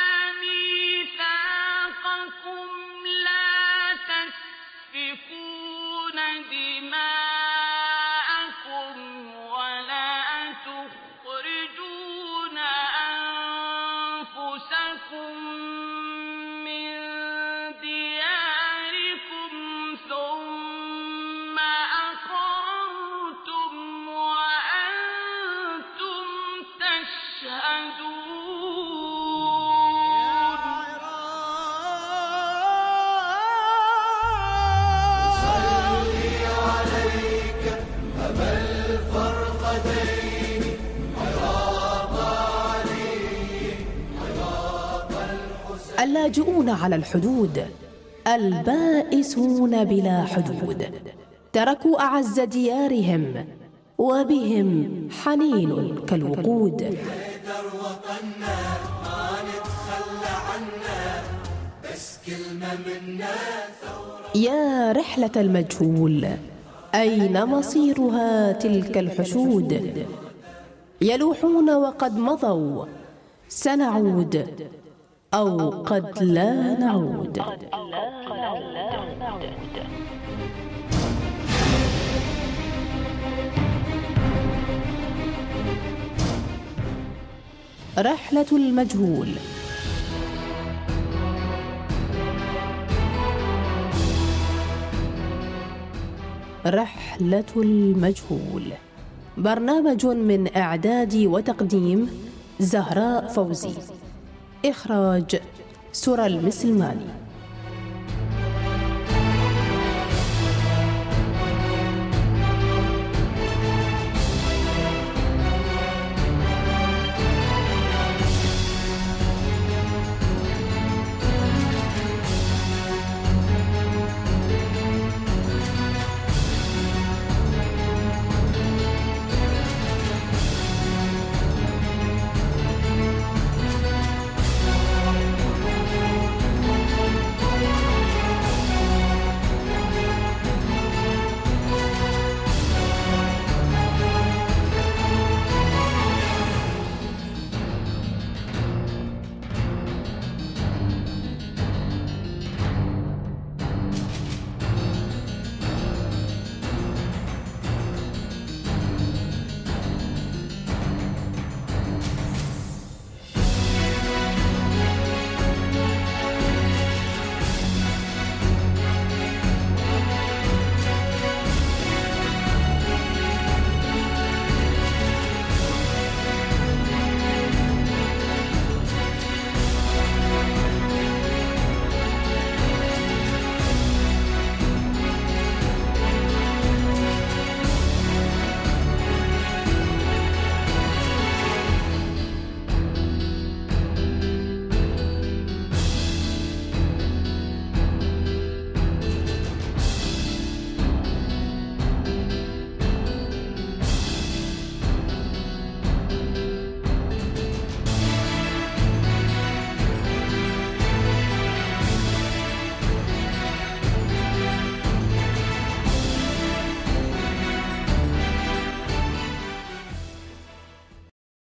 ميثاقكم لا تسفكون دماءكم ولا تخرجون أنفسكم من دياركم ثم أقررتم وأنتم تشهدون. اللاجئون على الحدود، البائسون بلا حدود، تركوا أعز ديارهم وبهم حنين كالوقود. نقدر وطننا ما نتخلى عنا، بس كلمة منا ثورة. يا رحلة المجهول، أين مصيرها تلك الحشود؟ يلوحون وقد مضوا، سنعود أو قد لا نعود. رحلة المجهول. رحلة المجهول برنامج من إعداد وتقديم زهراء فوزي، إخراج سرى المسلماني.